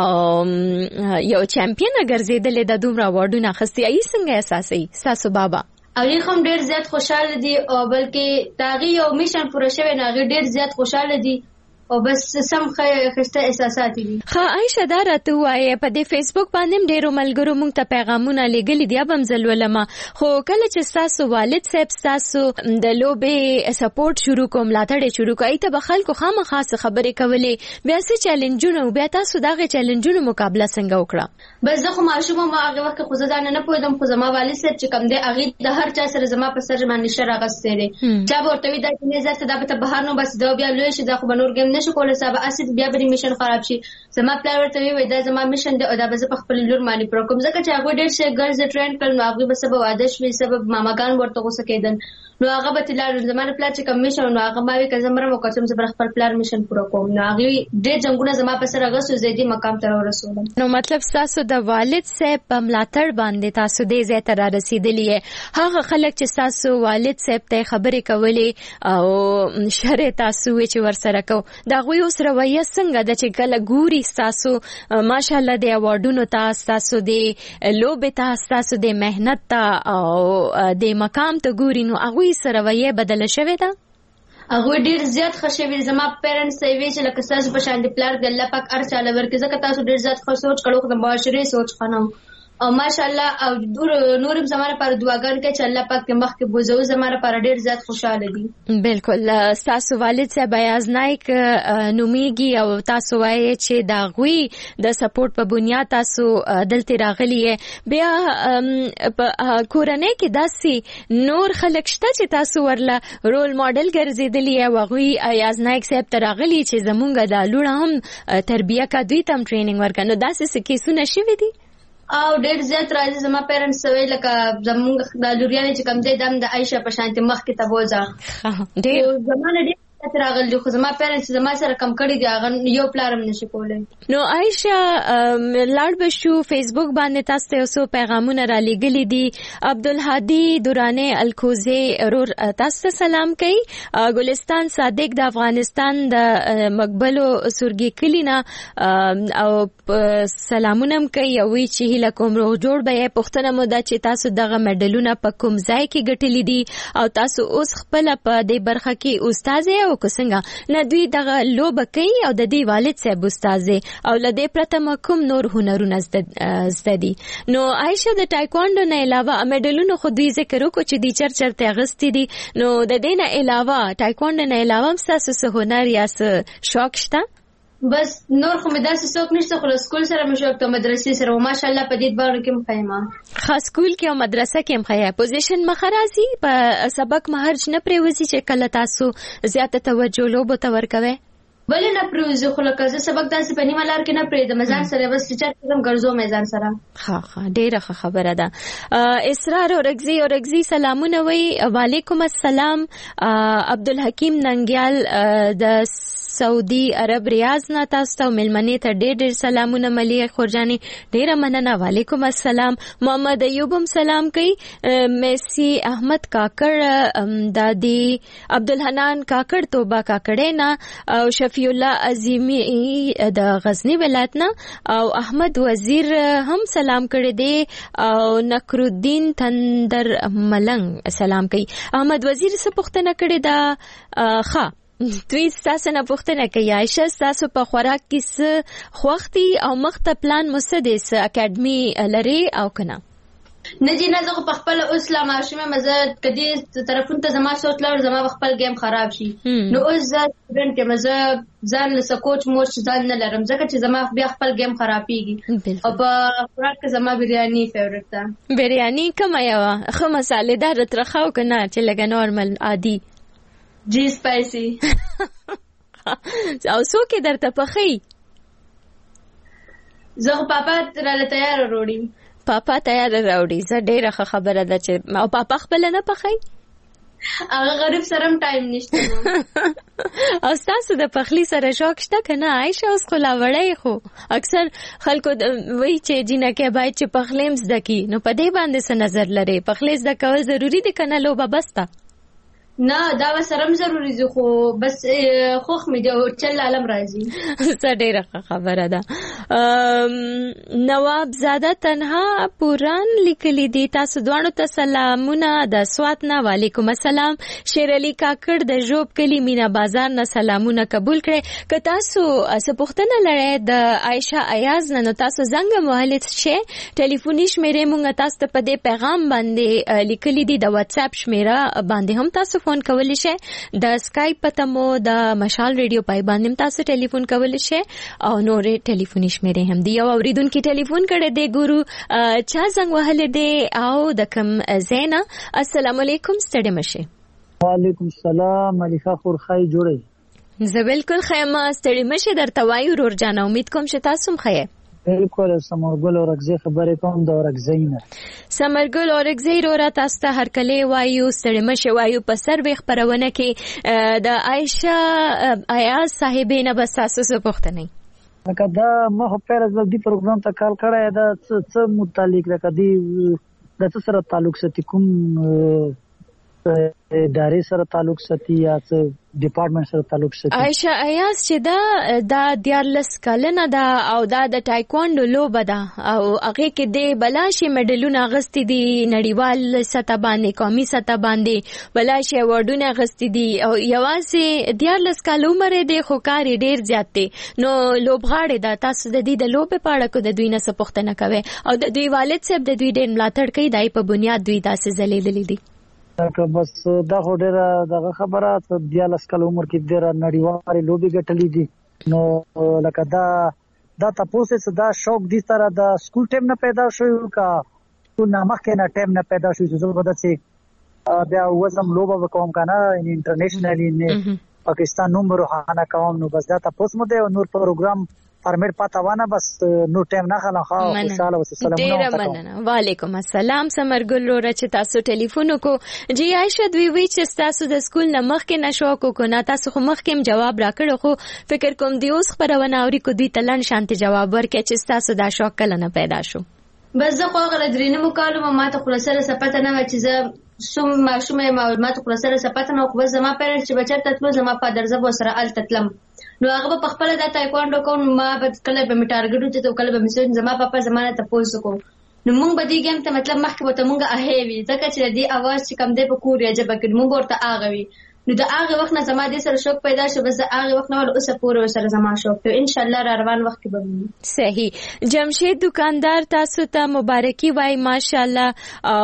او یو چمپیون ګرځیدلې دا دومره واډونه خستي ای څنګه احساسي تاسو بابا هغه هم ډیر زیات خوشاله دي او بلکې تاغي یو میشن پوره شوی نه هغه ډیر زیات خوشاله دي او بس سم خسته احساسات دي. ها عائشہ دا راته وایي په دې فیسبوک باندې ډیرو ملګرو مونږ ته پیغامونه لګلي دي ابم زلولما خو کله چې تاسو والد صاحب تاسو د لوبې سپورټ شروع کوم لاټړې شروع کوي ته به خلکو خامخا خبرې کولې بیا څه چیلنجونه بیا تاسو دغه چیلنجونو مقابله څنګه وکړه؟ بس زه خو ماشوم ما هغه وخت خو ځان نه پوهیدم خو زما والد صاحب چې کوم دی هغه د هر چا سره زما په سر باندې شر راغستې دي چا ورته وی دا چې نه زړه دا په بهر نو بس دا بیا لوي شي دا خو بنور ګم نشو کولای صاحب اسید بیا به میشن خراب شي زما پلان ورته وی دا زما میشن دی او دا به په خپل لور باندې پر کوم ځکه چې هغه ډېر شي ګرځ ټرین کړي نو هغه به سبب واده شي سبب ماماګان ورته غوسه کېدل نو هغه به تلار زمانه پلان چې کوم میشن نو هغه ما وی که زمره مو کوم زبر خپل پلان میشن پوره کوم نو هغه ډېر جنگونه زما په سر غوسه زیدي مقام ته ورسولم نو مطلب تاسو د والد صاحب په ملاتړ باندې تاسو دې ځای ته را رسیدلې هغه خلک چې تاسو والد صاحب ته خبرې کولې او شر تاسو چې ورسره کو دا غوي اوس رویه څنګه د چې کله ګوري تاسو ماشاءالله د اوارډونو تاسو تاسو د لوبې تاسو تاسو د مهنت ته او د مقام ته ګوري نو هغه سره رویه بدله شوې ده هغه ډیر زیات خوشوي زما پیرنټس یې وی چې لکه تاسو په شان دي پلار د الله پاک ار چاله ورکه ځکه تاسو ډیر زیات خو سوچ کړو د معاشري سوچ خنم او ماشاءالله او دور نورم زماره پر دعاګان کې چې الله پاک کې مخ کې بوزو زماره پر ډیر زیات خوشاله دي بالکل تاسو والد صاحب ایاز نایک نومیږي او تاسو وایي چې دا غوي د سپورټ په بنیاد تاسو دلته راغلی بیا کورنۍ کې داسي نور خلک شته چې تاسو ورله رول ماډل ګرځیدلی او غوي ایاز نایک صاحب ته راغلی چې زمونږ د لوړ هم تربیه کا دوی تم ټریننګ ورکنو داسې کیسونه شوي دي او ډېر زیات راځي زما پیرنټس وی لکه زمونږ د لوريانې چې کوم دی دم د عائشہ په شانتي مخ کې تبوځه ډېر زمانه ډېر راغلی خو زما پیرنټس زما سره کم کړی دی هغه یو پلارم نشي کولای نو عائشہ لاړ بشو فیسبوک باندې تاسو ته اوسو پیغامونه را لګلی دي عبدالهادي دورانه الکوزی رور تاسو ته سلام کوي ګلستان صادق د افغانستان د مقبلو سورګي کلینا او سلامونه کوي او وی چې هله کوم روغ جوړ به پښتنه مو د چې تاسو دغه مډلونه په کوم ځای کې ګټلې دي او تاسو اوس خپل په دې برخه کې استاد او څنګه نه دوی دغه لوبه کوي او د دې والد صاحب استاد او لدې پرته کوم نور هنرونه زده دي نو عائشہ د ټایکوانډو نه علاوه مډلونو خو دوی ذکر وکړو چې د چرچرته اغستی دي نو د دې نه علاوه ټایکوانډو نه علاوه هم تاسو څه هنر یا څه شوق شته بس نور خو مې داسې څوک نشته خو سکول سره مې شوق ته مدرسې سره ماشاءالله په دې باندې کې مخایمه خاص سکول کې او مدرسه کې مخایه پوزیشن مخرازي په سبق مهرج نه پریوزي چې کله تاسو زیاته توجه لوبو ته ورکوي بل نه پریوزي خو لکه زه سبق داسې په نیمه لار کې نه پریدم ځان سره بس چې کوم ګرځو مې ځان سره ها ها ډیره خبره ده اسرار اورګزي اورګزي سلامونه وي وعلیکم السلام عبدالحکیم ننګیال د سعودي عرب ریاض نه تاسو ته ملمنې ته ډېر ډېر سلامونه ملي خورجاني ډېر مننه وعلیکم السلام محمد ایوبم سلام کوي میسی احمد کاکړ دادی عبدالحنان کاکړ توبه کاکړې نه او شفیع الله عظیمی د غزنی ولایت نه او احمد وزیر هم سلام کړی دی او نکرالدین تندر ملنګ سلام کوي احمد وزیر څه پوښتنه کړې ده ښه دوی تاسو نه پوښتنه کوي عائشہ تاسو په خوراک کې څه خوختي او مخته پلان مسدس اکیډمي لري او کنه نه جی نه زه په خپل اوس لا ماشومه مزه کدي طرفون ته زما سوچ لور زما خپل گیم خراب شي نو اوس زه سټوډنټ کې مزه ځان له سکوچ مور ځان نه لرم ځکه چې زما بیا خپل گیم خرابيږي او په خوراک کې زما بریاني فیورټ ده بریاني کومه یو خو مصالحه دار ترخه او کنه چې لګ نورمال عادي جی سپایسی او څوک درته پخې زه پاپا تراله تیار وروړي پاپا تیار راوړي زه ډیره خبره ده چې او پاپا خپل نه پخې هغه غریب سره ټایم نشته. او تاسو د پخلی سره شوق شته کنه عائشہ؟ اوس خو لا وړای خو اکثر خلکو وایي چې جنکه باید چې پخلیم زده کی، نو په دې باندې څه نظر لري؟ پخلی زده کول ضروری دي کنه لوبه بسته؟ نه دا وسرم ضروری دي، خو بس خوخ مې دی او چل عالم راځي. څه ډیره خبره ده. نواب زاده تنها پوران لیکلی دی، تاسو دوانو ته سلامونه د سوات نه. وعلیکم السلام. شیر علي کاکړ د ژوب کلی مینا بازار نه سلامونه قبول کړئ. که تاسو څه پوښتنه لرئ د عائشہ ایاز نه، نو تاسو زنګ موهله شئ. ټلیفوني شمیرې مونږ تاسو ته په دې پیغام باندې لیکلي دي، د واتس اپ شمیره باندې هم تاسو فون کولی شئ. د اسکایپ پته مو د مشال ریډیو پای باندې تاسو ټلیفون کولی شئ او نورې ټلیفوني شمیرې هم دي. یو اوریدونکو ټلیفون کړی دی، ګورو چا زنګ وهلی دی او د کوم زینا. السلام علیکم. ستړي مشه. وعلیکم السلام. ملیحه خورخای جوړی؟ زه بالکل خیم. ستړي مشه درته وایو ورور جان، امید کوم چې تاسو هم خیر. بالکل. سمرګل اورګزی خبرې کوم د اورګزی نه. سمرګل اورګزی ورو تاسو ته هر کله وایو ستړي مشه وایو په سروي خبرونه کې د عائشہ ایاز صاحبې نه بس تاسو څه پوښتنه؟ لکه دا مخ په ځل دی پروګرام ته کال کړه، دا څه متعلق لکه دی د څه سره تعلق ساتي، کوم ادارې سره تعلق ساتي یا څه ډپارټمنټ سره تعلق ساتي؟ عائشہ ایاز چې دا د دیارلس کلنه دا او دا د ټایکوانډو لوبه ده او هغه کې د بلاشي میډلونه غستې دي، نړیوال سطح باندې، قومي سطح باندې بلاشي ایوارډونه غستې دي او یوازې دیارلس کال عمر دی خو کار ډیر زیات دی. نو لوبغاړي دا تاسو د دې د لوبې په اړه کو د دوی نه څه پوښتنه کوي او د دوی والد صاحب د دوی ډیر ملاتړ کوي، دای په بنیاد دوی داسې ځلیدلې دي؟ که بس دا خو ډیره دغه خبره ته دیارلس کاله عمر کې ډیره نړیوالې لوبې ګټلې دي. نو لکه دا دا تاسو څه دا شوق دي سره د سکول ټیم نه پیدا شوی کا سکول نه مخکې نه ټیم نه پیدا شوی چې زه به داسې بیا وزم لوبه وکوم کنه انټرنیشنلی نه پاکستان نوم روحانه کوم. نو بس دا تاسو مو د نور پروګرام فرمیر پاتاوانه بس نو ټیم نه خلا خو خوشاله وسه. سلامونه مننه. وعلیکم السلام. سمرګل رو چې تاسو ټلیفون کو جی عائشہ دوی وی چې تاسو د سکول نه مخکې نشو کو کو نه تاسو خو مخکې جواب راکړو، خو فکر کوم دی اوس خبرونه اوري کو دوی تلن شانت جواب ورکړي چې تاسو دا شوق کله نه پیدا شو. بس زه خو غره درینه مکالمه ما ته خلاصره سپته نه و چې زه سوم ماشومه معلومات خلاصره سپته نه، خو بس زما پیرنټ چې بچر تطلو زما فادر زب سره ال تتلم، نو هغه په خپل د تایکوانډو کوم ما به کله به میټارګټو ته کله به مسوي زما پاپا زمانه ته پوسو کو. نو مونږ به دې ګیم ته مطلب مخکې به ته مونږه اهوي ځکه چې دې اواز چې کم دی په کور یا جبه کې مونږ ورته اغوي. نو د هغه وخت نه زما دې سره شوق پیدا شو، بس هغه وخت نه ول اوسه پوره سره زما شوق ته ان شاء الله را روان وخت کې به. صحیح. جمشید دکاندار تاسو ته مبارکي وای ماشاءالله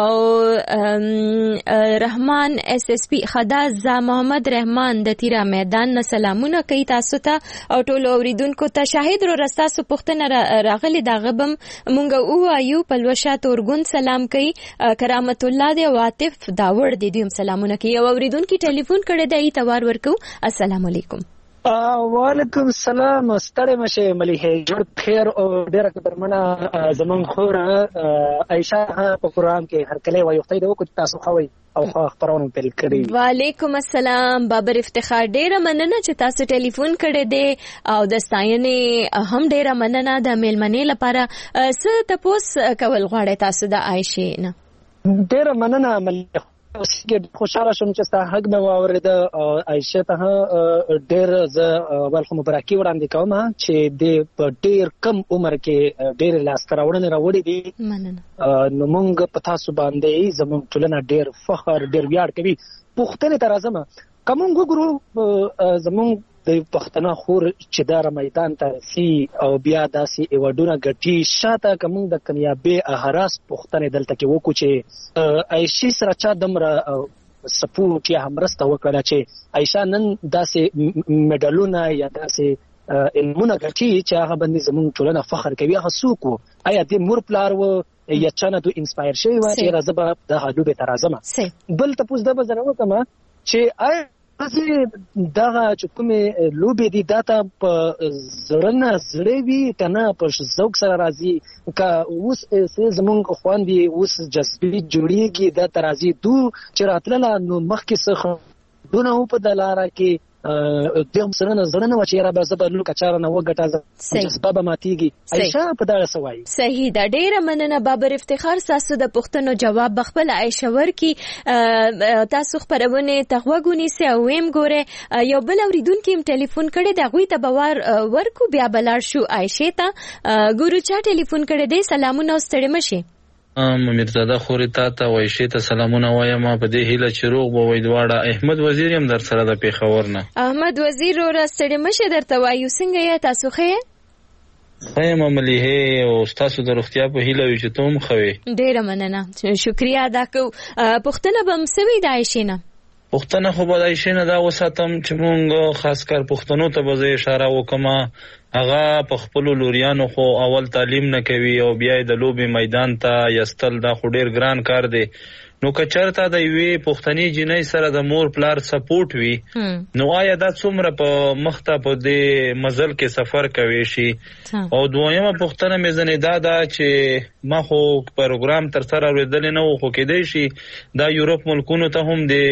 او رحمان اس اس پی خداز ز محمد رحمان د تیرا میدان نه سلامونه کوي تاسو ته او ټول اوریدونکو ته. شاهد رو رستا سو پښتنه راغلي دا غبم مونږ او ایو پلوشا تورګون سلام کوي، کرامت الله دی عاطف داوړ دی دویم سلامونه کوي او اوریدونکو ټلیفون کړه دی توار ورکو. السلام علیکم. وعلیکم السلام. ستړي مشه ملیحه جوړ خیر او ډیره قدرمنه زمون خور عائشہ په قرآن کې هر کله وایي خدای دې وکړي تاسو خوي او خبرونه پیل کړی. وعلیکم السلام. بابر افتخار ډیره مننه چې تاسو ټلیفون کړی دی او د ستاینې هم ډیره مننه د میلمنې لپاره. څه تاسو کول غواړئ تاسو د عائشې نه؟ ډیره مننه ملیحه. اوس کې خوشاله شوم چې تاسو حق مې واورید. عائشہ ته ډیر ز ولخم مبارکي وړاندې کوم چې د په ډیر کم عمر کې ډیر لاس کراوړنه راوړي دي. مننه. نو موږ په تاسو باندې زموږ ټولنه ډیر فخر ډیر ویاړ کوي. پښتنه تر اعظم کوم وګورو زموږ د پښتنه خور چې دا میدان ته سي او بیا داسې ایوډونه ګټي شاته کوم د کمیابه احراس پښتنه دلته کې وکړو چې عائشہ سره چا دمره سپورټ یا همرسته وکړه چې عائشہ نن داسې میډالونه یا داسې علمونه ګټي چې هغه باندې زموږ ټولنه فخر کوي. هغه څوک وو؟ آیا د مور پلار وو یا چانه دوی انسپایر شوی و چې راځه د هډوبه تر اعظم؟ بل تاسو د بزنه وکم چې آیا ځکه دغه چې کومې لوبې دي دا ته په زړه نه زړه وي کنه په ذوق سره راځي که اوس زمونږ خویندې اوس جذبې جوړیږي دا ته راځي دو چې راتلله نو مخکې څه دونه و په د لاره کې دغه سره نه زړه نه و چې را به زه به لوکه چاره نه وګټه جذبه به ماتېږي عایشه په دغه څه وایي صحیح ده. ډېره مننه بابر افتخار، ستاسو د پوښتنو جواب به خپله عایشه ورکړي. تاسو خپرونې ته غوږ ونیسئ او ویم ګورئ. یو بل اورېدونکي هم ټلیفون کړی دی، هغوی ته به وار ورکړو، بیا به لاړ شو عایشې ته. ګورو چا ټلیفون کړی دی؟ سلامونه او ستړي مه شئ. میرزاده خوري تا ته وایشې ته سلامونه وایم په دې هیله چې روغ به وي دواړه. احمد وزیر هم در سره د پیښور نه. احمد وزیر وروره ستړي مه شئ، درته وایو څنګه یې تاسو ښه یې؟ ښه یم ملیحې او ستاسو د روغتیا په هیله وي چې ته هم ښه وې. ډېره مننه، شکریه ادا کوو. پوښتنه به هم څه وي د عایشې نه؟ پوښتنه خو به د عایشې نه دا وساتم چې مونږ خاص کر پښتنو ته به زه اشاره وکړم، هغه په خپلو لوریانو خو اول تعلیم نه کوي او بیا یې د لوبې میدان ته یستل دا خو ډېر ګران کار دی. نو که چېرته د یوې پښتني جینۍ سره د مور پلار سپورټ وي نو آیا دا څومره په مخته په دې مزل کې سفر کوي شي. او دویمه پوښتنه مې ځنې دا ده چې ما خو پروګرام تر سره اورېدلی نه و، خو کیدای شي دا یورپ ملکونو ته هم د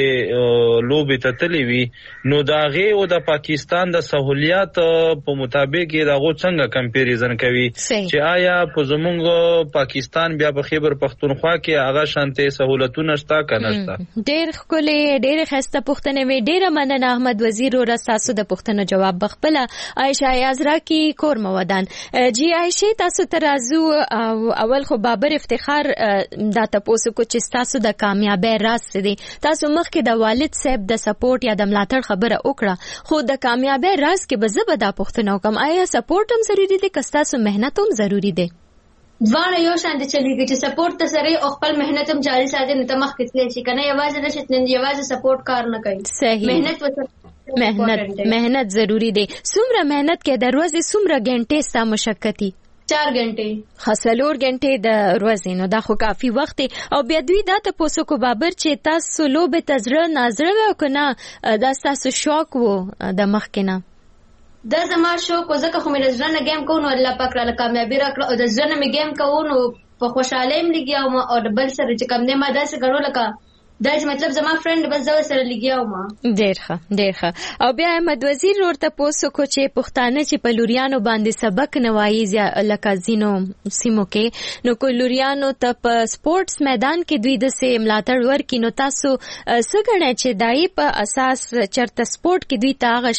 لوبې ته تللی وي، نو د هغې او د پاکستان د سهولیات په مطابق یې د هغو څنګه کمپیریزن کوي چې آیا په زمونږ پاکستان بیا په خیبر پښتونخوا کې هغه شانتې سهولتونه نشته که نشته؟ ډېر ښکلې ډېرې ښایسته پوښتنې وې. ډېره مننه احمد وزیر وروره، ستاسو د پوښتنو جواب به خپله عایشه ایاز راکړي کور مودان. جی عایشې تاسو ته راځو او اول خو بابر افتخار دا تپوس وکړو چې ستاسو د کامیابۍ راز څه دی. تاسو مخکې د والد صاحب د سپورټ یا د ملاتړ خبره وکړه، خو د کامیابۍ راز کې به زه به دا پوښتنه وکړم، آیا سپورټ هم ضروري دی که ستاسو محنت هم ضروري دی؟ دواړه یو شان دي چلیږي چې سپورټ ته سره او خپل محنت هم جاري ساتي نو ته مخکې تللی شي، که نه یوازې نه شي یوازې سپورټ کار نه کوي. صحیح، محنت محنت محنت ضروری دی. څومره محنت کې د ورځې څومره غنټې ستا مشقت دي؟ چار غنټې. خاصلور غنټې د ورځې، نو دا خو کافي وخت دی. او بیا دوی دا تپوس وکړو بابر چې تاسو لوبې ته زړه نازړه و که نه دا ستاسو شوق و د مخکې نه؟ دا زما شوق و، ځکه خو مې د زړه نه ګیم کوو نو الله پاک راله کامیابي راکړه، او د زړه نه مې ګیم کوو نو په خوشحالۍ هم لګیا وم او د بل سره چې کوم دی ما داسې ګڼو لکه دا چې مطلب زما فرند بس زه سره لګیا وم. ډېر ښه ډېر ښه. او بیا احمد وزیر ورته تپوس وکړو چې پښتانه چې په لوریانو باندې سبق نه وایي لکه ځینو سیمو کې، نو که لوریانو ته په سپورټس میدان کې دوی داسې ملاتړ ورکړي نو تاسو څه ګڼئ چې دایي په اساس چېرته سپورټ کې دوی ته هغه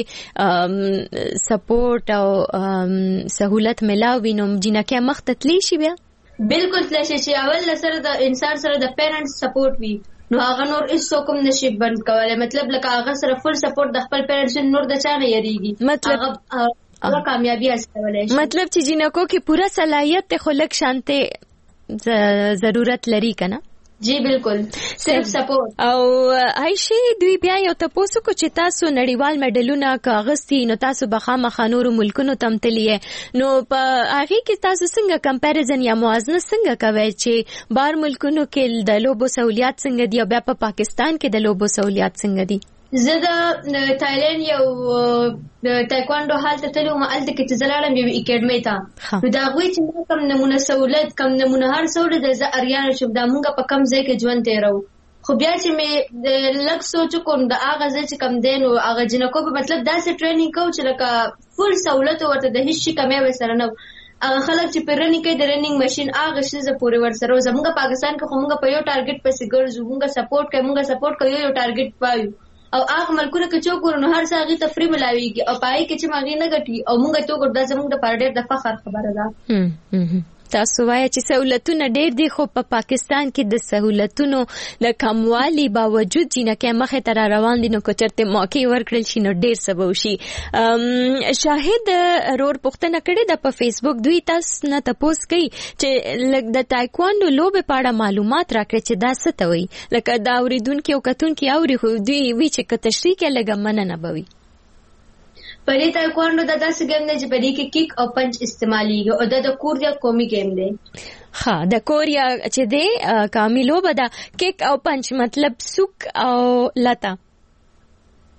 شانتې سپورټ او سهولت ملاو وي نو جینکۍ مخ ته تللی شي؟ بیا بالکل تللی شي چې اول سره د انسان سره د پیرنټس سپورټ وي نو هغه نور هیڅوک هم نشي بند کولی، مطلب لکه هغه سره فل سپورټ د خپل پیرنټس نور د چا نه یریږي، مطلب هغه کامیابی حاصلولی شي. مطلب چې جینکو کې پوره صلاحیت ته خو لږ شانتې ضرورت لري که نه؟ جی بالکل، صرف سپورټ. او عایشې دوی بیا یو تپوس وکړو چې تاسو نړیوال میډلونه که اخیستي نو تاسو به خامخا نورو ملکونو ته هم تللي یې، نو په هغې کې تاسو څنګه کمپیریزن یا موازنه څنګه کوئ چې بهر ملکونو کې د لوبو سهولیات څنګه دي او بیا په پاکستان کې د لوبو سهولیات څنګه دي؟ زه د تایلند یو تایکوانډو هال ته تللی وم، هلته کې چې زه لاړم یوې اکیډمۍ ته، نو د هغوی چې ما کم نمونه سهولت کم نمونه هر سهولت دی زه اریانه شوم دا مونږ په کم ځای کې ژوند تېروو. خو بیا چې مې لږ سوچ وکړم د هغه ځای چې کم دی نو هغه جنکو په مطلب داسې ټریننګ کوو چې لکه فل سهولت ورته د هېڅ شي کمی ورسره نه و. هغه خلک چې په رننګ کوي د رننګ ماشین هغه ښځه پورې ورسره و. زمونږ پاکستان کې خو مونږ په یو ټارګټ پسې ګرځو، مونږ سپورټ کوي مونږ سپورټ کوي یو ټارګټ پایو، او هغه ملکونه کې چې وګورو نو هر څه هغې ته فري ملاویږي او په هغې کې چې هغې نه ګټي او مونږ ته وګورو دا زمونږ دپاره ډېر د فخر خبره ده. تاسو وایه چې سهولتونه ډېر دي خو په پاکستان کې د سهولتونو د کموالي باوجود جینکۍ مخې ته را روان دي، نو که چېرته موقع ورکړل شي نو ډېر څه به وشي. شاهد رور پوښتنه کړې ده په فیسبوک، دوی تاسو نه تپوس کوي چې لږ د تایکوانډو لوبې په اړه معلومات راکړئ چې دا څه ته وایي، لکه دا اورېدونکي او کتونکي اوري خو دوی وي چې که تشریح کړي لږه مننه به وي. په دې تایکوانډو دا داسې ګیم دی چې په دې کې کیک او پنچ استعمالیږي او دا د کوریا قومي ګیم دی. ها د کوریا چې دی قومي لوبه ده، کیک او پنچ مطلب سوک او لتا.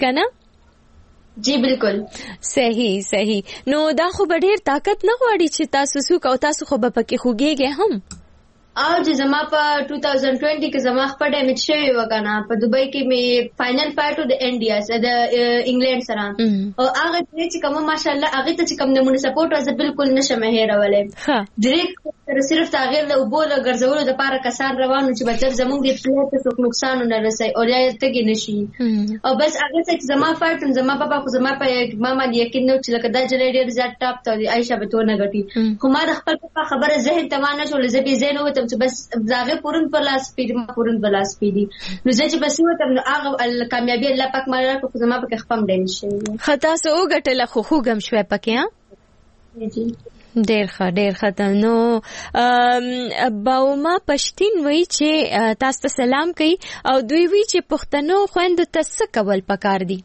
کنه؟ جی بالکل صحیح صحیح. نو دا خو به ډیر طاقت نه غواړي چې تاسو څوک او تاسو خو به پکې خوږیږئ هم. او چې زما په two thousand twenty کې زما خپل ډیمیج شوی وکنه په دوبۍ کې می فائنل فایټ د انډیا سره د انګلند سره او هغه چې کوم ماشاءالله هغه ته چې کوم نمونه سپورټ وځه بالکل نشم هېرولې. ها ډایرکټ صرف تغیر د وبول غرزولو د پاره کسان روانو چې بچر زموږ د پلیټ ته څوک نقصان نه رسي او یا تګي نشي او بس هغه چې زما فایټ زما بابا خو زما په ماما یقین نو چې لکه دا جلې ډیر زیات ټاپ ته عائشہ به تو نه غټي خو ما د خپل په خبره ذهن ته ما نه شو لزبي زینو چې بس زاغه پورن پر لاس پیډ ما پورن پر لاس پیډي نو چې بس نو تم هغه کامیابی الله پاک مالر کو زما په خپم ډین شي خطا سو غټل خو خو غم شوي پکې ها جی ډیر ښه ډیر ښه. نو باوما پښتين وای چې تاسو ته سلام کوي او دوی وی چې پښتنو خويند ته څه کول پکار دي؟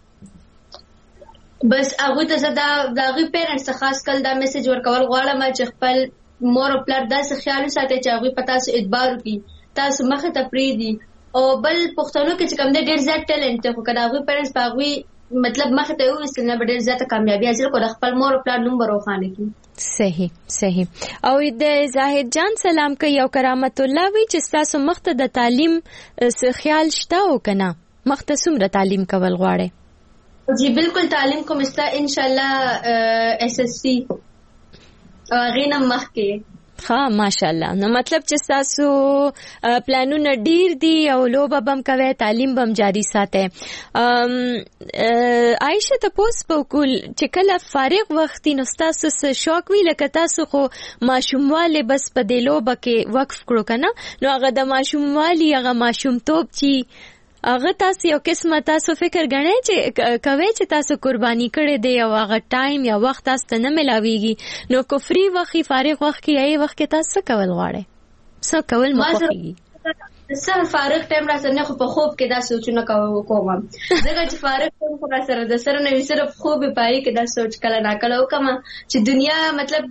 بس هغه ته زدا دغه پیرنټس خاص کل دا میسج ورکول غواړم چې خپل مور او پلار داسې خیال ساتي چې هغه پتا سو اعتبار کوي تاسو مخه ته پریدي او بل پښتنو کې چې کوم دې ډیر زیات ټیلنټ ته کړه هغه پیرنټس پاغوي مطلب مخه ته وستل نه ډیر زیات کامیابی حاصل کړه خپل مور او پلار نوم وروخانه کی. صحیح صحیح. او د زاهد جان سلام کوي او کرامت الله وی چې تاسو مخته د تعلیم خیال شته او کنه مخته څومره تعلیم کول غواړي؟ جی بالکل تعلیم کوم استا ان شاء الله ایس ایس سی غینم مخکې. ها ماشاءالله. نو مطلب چې تاسو پلانونه ډیر دي او لوبه بم کوي تعلیم بم جاری ساتي. عائشہ ته پوس په کول چې کله فارغ وخت نو تاسو څه شوق وی لکه تاسو خو ماشومواله بس په دې لوبه کې وقف کړو کنه نو هغه د ماشوموالي هغه ماشومتوب چې هغه تاسو یو قسمه تاسو فکر غنئ چې کوي چې تاسو قرباني کړې دی او هغه ټایم یا وخت تاسو نه ملاويږي نو کو فری وخت فارغ وخت کې ای وخت کې تاسو کول غواړئ څه کول مخکې سر فارغ ټایم را سره خو په خوب کې دا سوچونه کوم زګر چې فارغ ټایم خو را سره د سره نه صرف خوب پای کې دا سوچ کله نا کله وکم چې دنیا مطلب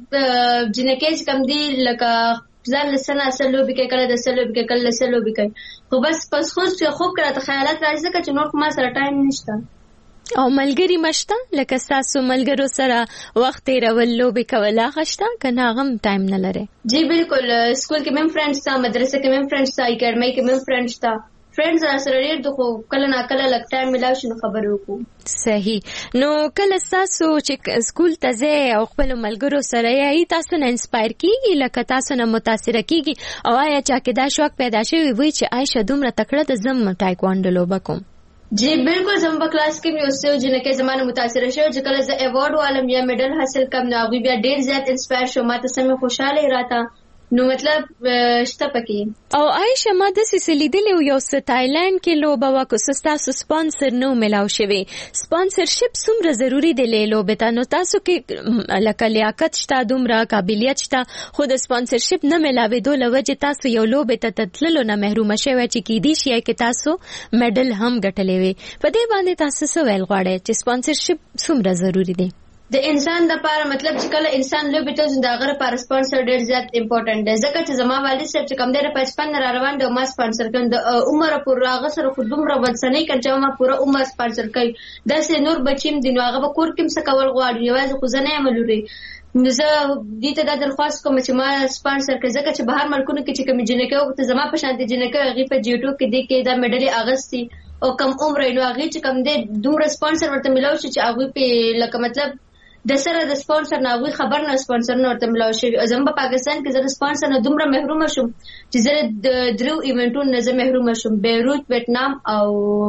جنکه کم دی لکه ځان لسنه اصل لوبي کې کله د سلوبي کې کله سلوبي کې خو بس پس خو چې خوب کړه ته خیالات راځي چې نور ما سره ټایم نشته او ملګری مشته لکه تاسو ملګرو سره وخت تیرول لوبي کوله غشته کنه غم ټایم نه لري؟ جی بالکل سکول کې مم فرندز تا مدرسه کې مم فرندز تا اکیډمي کې مم فرندز تا فرندز سره ډیر د کله نا کله لک ټایم ملاو شنو خبرو کو. صحیح. نو کله تاسو چې سکول ته ځئ او خپل ملګرو سره یې تاسو نه انسپایر کیږي لکه تاسو نه متاثر کیږي او آیا چا کې دا شوق پیدا شوی وي چې عائشہ دومره تکړه د زم ټایکوانډو لوبه کوم؟ جی بالکل زم په کلاس کې مې اوسه جنکه زمانه متاثر شوه چې کله ز ایوارډ والم یا میډل حاصل کم نو هغه بیا ډیر زیات انسپایر شو ماته سم خوشاله راته نو مطلب شته پکې. او عائشہ ما د سیسلی دی یو س تایلند کې لوبه وکړه تاسو سپانسر نو ملاو شوی سپانسرشپ څومره ضروری دی له لوبه ته نو تاسو کې لکه لیاقت شته دومره قابلیت شته خو د سپانسرشپ نه ملاوي دوه لوجه تاسو یو لوبه ته تتللو نه محروم شوی چې کې دي شي کې تاسو میډل هم ګټلې وي په دې باندې تاسو څه ویل غواړئ چې سپانسرشپ څومره ضروری دی؟ د انسان د لپاره مطلب چې کله انسان لوبي ته ځي دا غره پر سپانسر ډیر زیات امپورټنت دی ځکه چې زما والد صاحب چې کوم دی په پچپن را روان دی ما سپانسر کړم د عمر پر راغه سره خو دومره ودسنۍ کړ چې ما پوره عمر سپانسر کړ د سه نور بچیم دی نو هغه به کور کې څه کول غواړي یوازې خو زنه عملوري نو زه دې ته د درخواست کوم چې ما سپانسر کړ ځکه چې بهر ملکونو کې چې کوم جنکه او ته زما په شانتي جنکه هغه په جیټو کې دی کې دا میډل اغستی او کم عمر نو هغه چې کوم دی دومره سپانسر ورته ملاو شي چې هغه په لکه مطلب د سره د سپانسر نه وی خبر نه سپانسر نه ورته ملاو شي زم په پاکستان کې زره سپانسر نه دومره محروم شوم چې زره د درو ایونټونو نه زه محروم شوم بیروت ویتنام او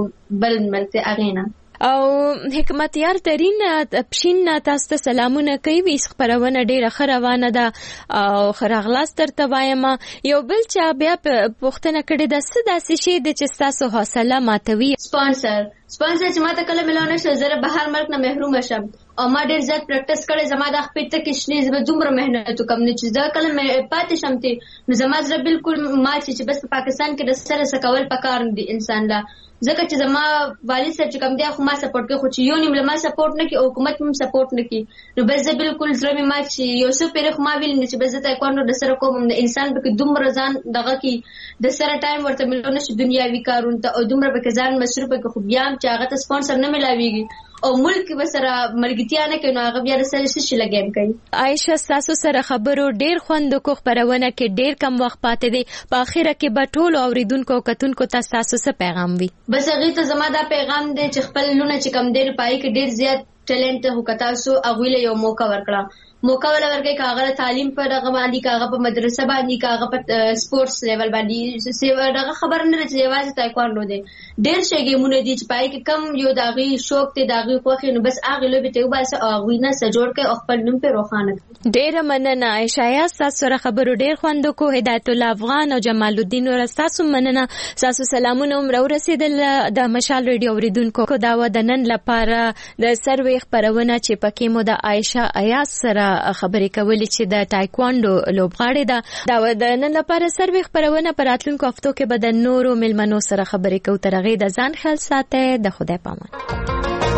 بل ملک اغینا. او حکمت یار ترین پښین تاسو ته سلامونه کوي ویس خبرونه ډیره خروانه ده او خراغلاس ترته وایم یو بل چا بیا پوښتنه کړې ده څه داسې شی د چې تاسو حوصله ماتوي؟ سپانسر سپانسر چې ماته کله ملونه شو زره بهر ملک نه محروم شم او ما ډیر زیات پریکټیس کړې زما د خپل ته کې شنې زما دومره مهنت وکم نه چې دا کله مې پاتې شم ته نو زما زړه بالکل ما چې بس په پاکستان کې د سره سکول پکار دي انسان لا ځکه چې زما والد صاحب چې کوم دی خو ما سپورټ کوي خو چې یو نیم ما سپورټ نه کوي او حکومت هم سپورټ نه کوي نو بس زه بالکل زړه مې ما چې یو څه پیر خو ما ویل نه چې بس زه تایکوانډو د سره کوم د انسان په کې دومره ځان دغه کې د سره ټایم ورته ملونه شي دنیاوي کارونه ته او دومره په کې ځان مصرف کې خو بیا چې هغه ته سپانسر نه ملاويږي او ملک وسره ملګرتیا نه کوي نو هغه بیا سره شي لګیم کوي. عائشہ تاسو سره خبرو ډیر خوند کو خبرونه کې ډیر کم وخت پاتې دي په اخره کې به ټول اوریدونکو کتونکو ته تاسو څه پیغام وي؟ بس هغه ته زما دا پیغام دی چې خپل لونه چې کم ډیر پای کې ډیر زیات ټیلنټ هو کتا سو هغه له یو موقع ورکړه موقع ولورګي کاغه تعلیم پر هغه باندې کاغه په مدرسه باندې کاغه په سپورتس لیول باندې سیوا دغه خبر نه لري چې واځي تایکوانډو دی ډېر شي ګیمونه دي چې پای کې کم یو داغي شوق ته داغي خوخه نو بس هغه له به ته وباسه او وینا سجوړ کې خپل نوم په روخانه. ډېر مننه عائشہ تاسو سره خبرو ډېر خوند کو هدایت الله افغان او جمال الدین ورستاسو مننه تاسو سلامونه عمر ورسېدل د مشال ریډیو اوریدونکو کو داوا د نن لپاره د سروي خبرونه چې پکې مو د عائشہ ایاز سره خبرې کولې چې د تایکوانډو لوبغاړې ده دا د نن لپاره سروي خبرونه پر راتلونکو هفتو کې به د نورو ملمنو سره خبرې کوو تر هغې د ځان خیال ساتئ د خدای پامان.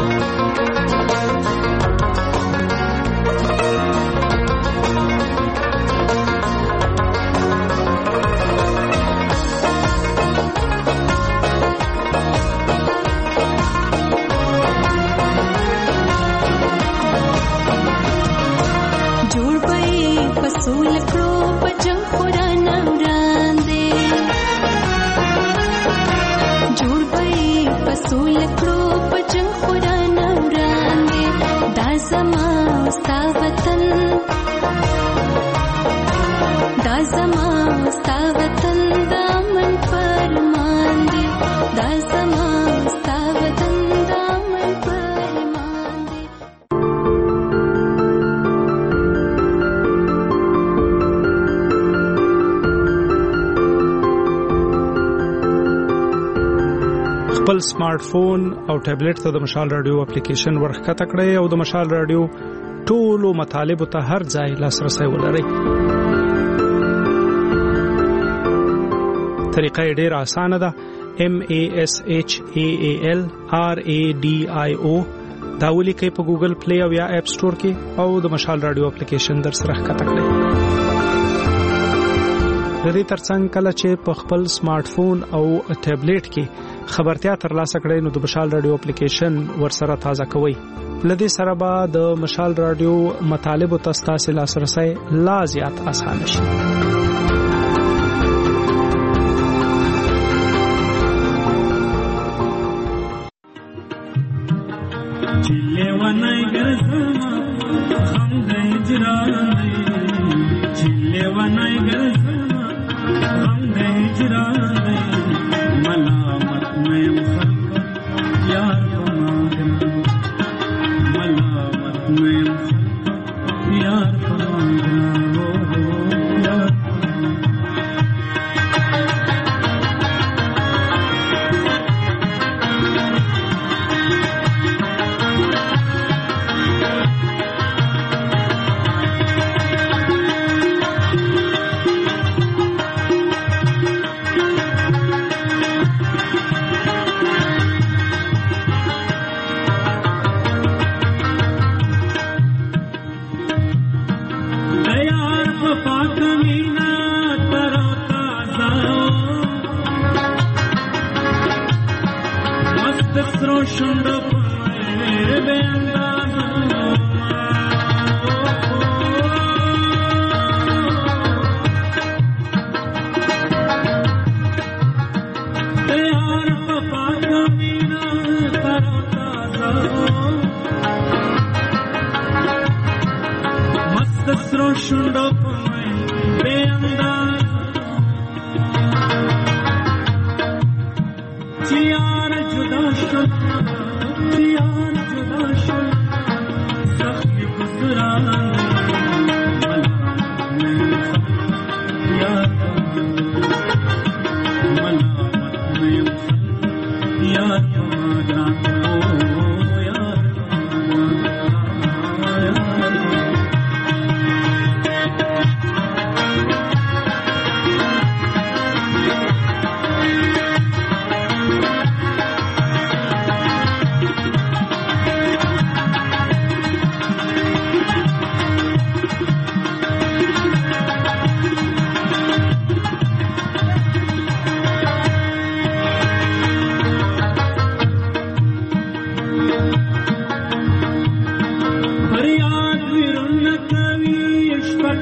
خپل سمارټ فون او ټابلیټ ته د مشال رادیو اپلیکیشن ورخکته کړئ او د مشال رادیو ټولو مطالب ته هر ځای لاسرسي ولرئ. طریقه ډېر اسانه ده. M A S H A A L R A D I O دا ولیکئ په ګوګل پلی او یا اپ سٹور کې او د مشال رادیو اپلیکیشن در سره ښکته کړئ. د دې ترڅنګ کله چې په خپل سمارټ فون او ټابلیټ کې خبرتیا ترلاسه کړئ نو د مشال رادیو اپلیکیشن ورسره تازه کوئ. لدې سره به د مشال رادیو مطالب او تاسو لاسرسي لا زیات آسان شي. چله ونای ګرځما هم د اجرای چله ونای ګرځما هم د اجرای ملامت مې خلق یار پماګنا ملامت مې خلق یار پماګنا یار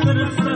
پر